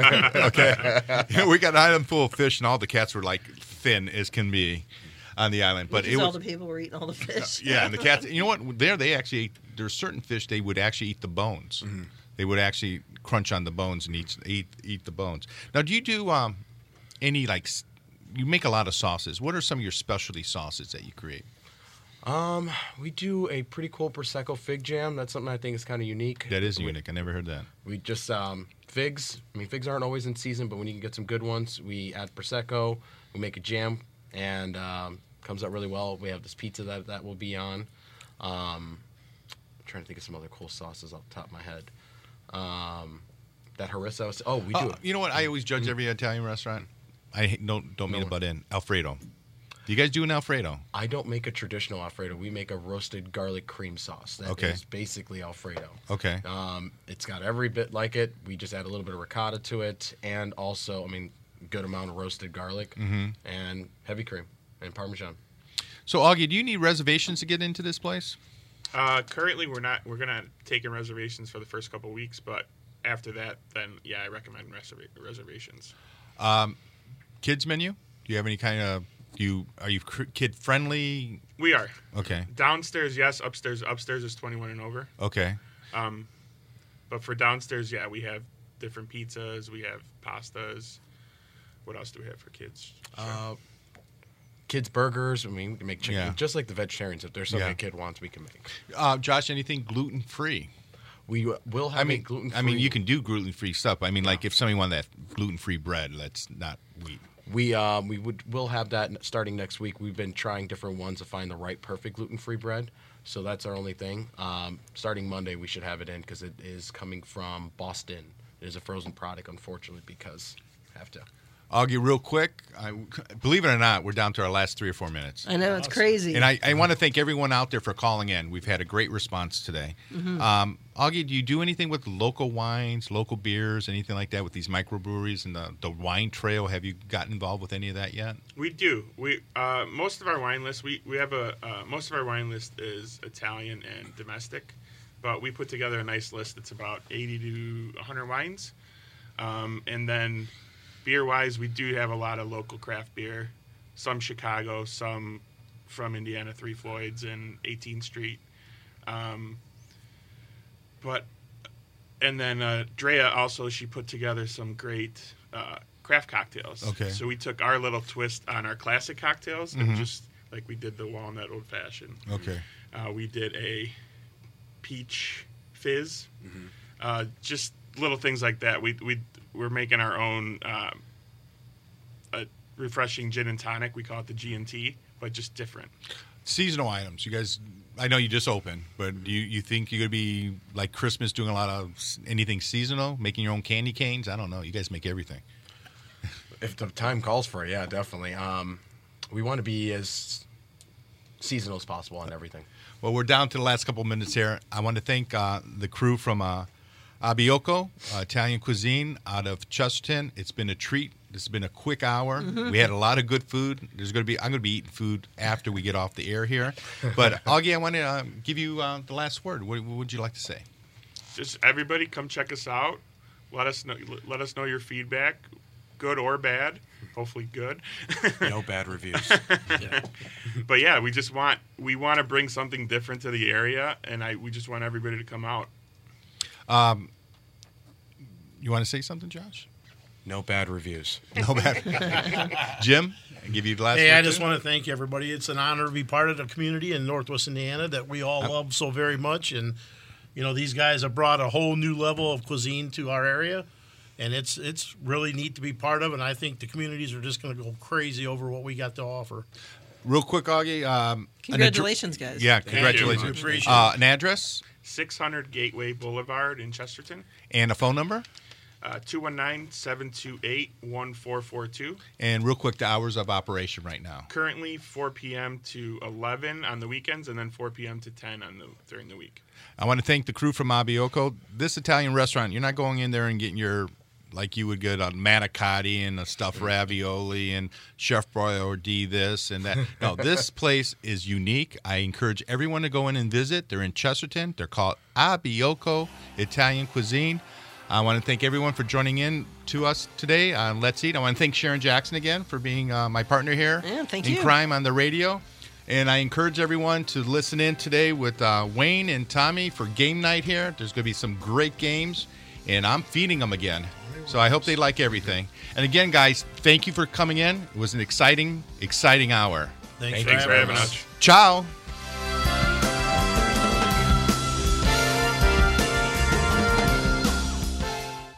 Okay, we got an island full of fish, and all the cats were like thin as can be on the island. But Because it all was the people were eating all the fish. yeah, and the cats. You know what? There, they actually ate, there's certain fish they would actually eat the bones. Mm-hmm. They would actually crunch on the bones and eat eat eat the bones. Now, do you do um, any like? s- You make a lot of sauces. What are some of your specialty sauces that you create? Um, we do a pretty cool prosecco fig jam. That's something I think is kind of unique. That is We- unique. I never heard that. We just um, figs. I mean, figs aren't always in season, but when you can get some good ones, we add prosecco. We make a jam, and um, comes out really well. We have this pizza that that will be on. Um, I'm trying to think of some other cool sauces off the top of my head. Um, that harissa. Was, oh, we do. Uh, it. you know what? I always judge every Italian restaurant. I hate- don't don't mean to butt in. Alfredo. Do you guys do an Alfredo? I don't make a traditional Alfredo. We make a roasted garlic cream sauce. That Okay. is basically Alfredo. Okay. Um, it's got every bit like it. We just add a little bit of ricotta to it, and also, I mean, good amount of roasted garlic Mhm. and heavy cream and Parmesan. So, Augie, do you need reservations to get into this place? Uh, currently, we're not. We're gonna take in reservations for the first couple of weeks, but after that, then yeah, I recommend reserva- reservations. Um, kids menu? Do you have any kind of? Do you are you kid friendly? We are. Okay. Downstairs, yes. Upstairs, upstairs is twenty-one and over. Okay. Um, but for downstairs, yeah, we have different pizzas. We have pastas. What else do we have for kids? Sure. Uh, kids burgers. I mean, we can make chicken Yeah. just like the vegetarians. If there's something Yeah. a kid wants, we can make. Uh, Josh, anything gluten free? We will have I mean, gluten free. I mean, you can do gluten free stuff. I mean, like if somebody wanted that gluten free bread, that's not wheat. We um we would will have that starting next week. We've been trying different ones to find the right perfect gluten free bread. So that's our only thing. Um, starting Monday, we should have it in because it is coming from Boston. It is a frozen product, unfortunately, because I have to. Augie, real quick, I, believe it or not, we're down to our last three or four minutes. I know, it's crazy. And I, I want to thank everyone out there for calling in. We've had a great response today. Mhm. Um, Augie, do you do anything with local wines, local beers, anything like that with these microbreweries and the, the wine trail? Have you gotten involved with any of that yet? We do. We uh, most of our wine list. We we have a uh, most of our wine list is Italian and domestic, but we put together a nice list. It's about eighty to one hundred wines, um, and then beer wise, we do have a lot of local craft beer. Some Chicago, some from Indiana, Three Floyds and eighteenth Street. Um, but and then uh, Drea also she put together some great uh, craft cocktails. Okay. So we took our little twist on our classic cocktails, Mhm. and just like we did the walnut old fashioned. Okay. Uh, we did a peach fizz. Uh, just little things like that. We we we're making our own uh, a refreshing gin and tonic. We call it the G and T, but just different. Seasonal items. You guys, I know you just opened, but do you, you think you're going to be like Christmas doing a lot of s- anything seasonal, making your own candy canes? I don't know. You guys make everything. If the time calls for it, yeah, definitely. Um, we want to be as seasonal as possible on everything. Well, we're down to the last couple of minutes here. I want to thank uh, the crew from uh, Abbiocco, uh, Italian cuisine out of Chesterton. It's been a treat. This has been a quick hour. Mhm. We had a lot of good food. There's going to be I'm going to be eating food after we get off the air here. But Augie, I want to uh, give you uh, the last word. What, what would you like to say? Just everybody come check us out. Let us know. Let us know your feedback, good or bad. Hopefully good. No bad reviews. But yeah, we just want we want to bring something different to the area, and I we just want everybody to come out. Um, you want to say something, Josh? No bad reviews. No bad. Jim, I give you the last Hey, word I just too? want to thank everybody. It's an honor to be part of the community in Northwest Indiana that we all love so very much. And, you know, these guys have brought a whole new level of cuisine to our area. And it's it's really neat to be part of. And I think the communities are just going to go crazy over what we got to offer. Real quick, Augie. Um, an Congratulations, addre- guys. Yeah, Thank you. congratulations. Appreciate Uh, it. an address six hundred Gateway Boulevard in Chesterton. and a phone number. Uh, two one nine, seven two eight, one four four two. And real quick, the hours of operation right now. Currently four p.m. to eleven on the weekends, and then four p.m. to ten on the during the week. I want to thank the crew from Abbiocco. This Italian restaurant, you're not going in there and getting your, like you would get a manicotti and a stuffed ravioli and Chef Boyardee this and that. No, this place is unique. I encourage everyone to go in and visit. They're in Chesterton. They're called Abbiocco Italian Cuisine. I want to thank everyone for joining in to us today on Let's Eat. I want to thank Sharon Jackson again for being uh, my partner here Yeah, thank in you. crime on the radio. And I encourage everyone to listen in today with uh, Wayne and Tommy for game night here. There's going to be some great games, and I'm feeding them again. So I hope they like everything. And again, guys, thank you for coming in. It was an exciting, exciting hour. Thanks, Thanks for having us. Ciao.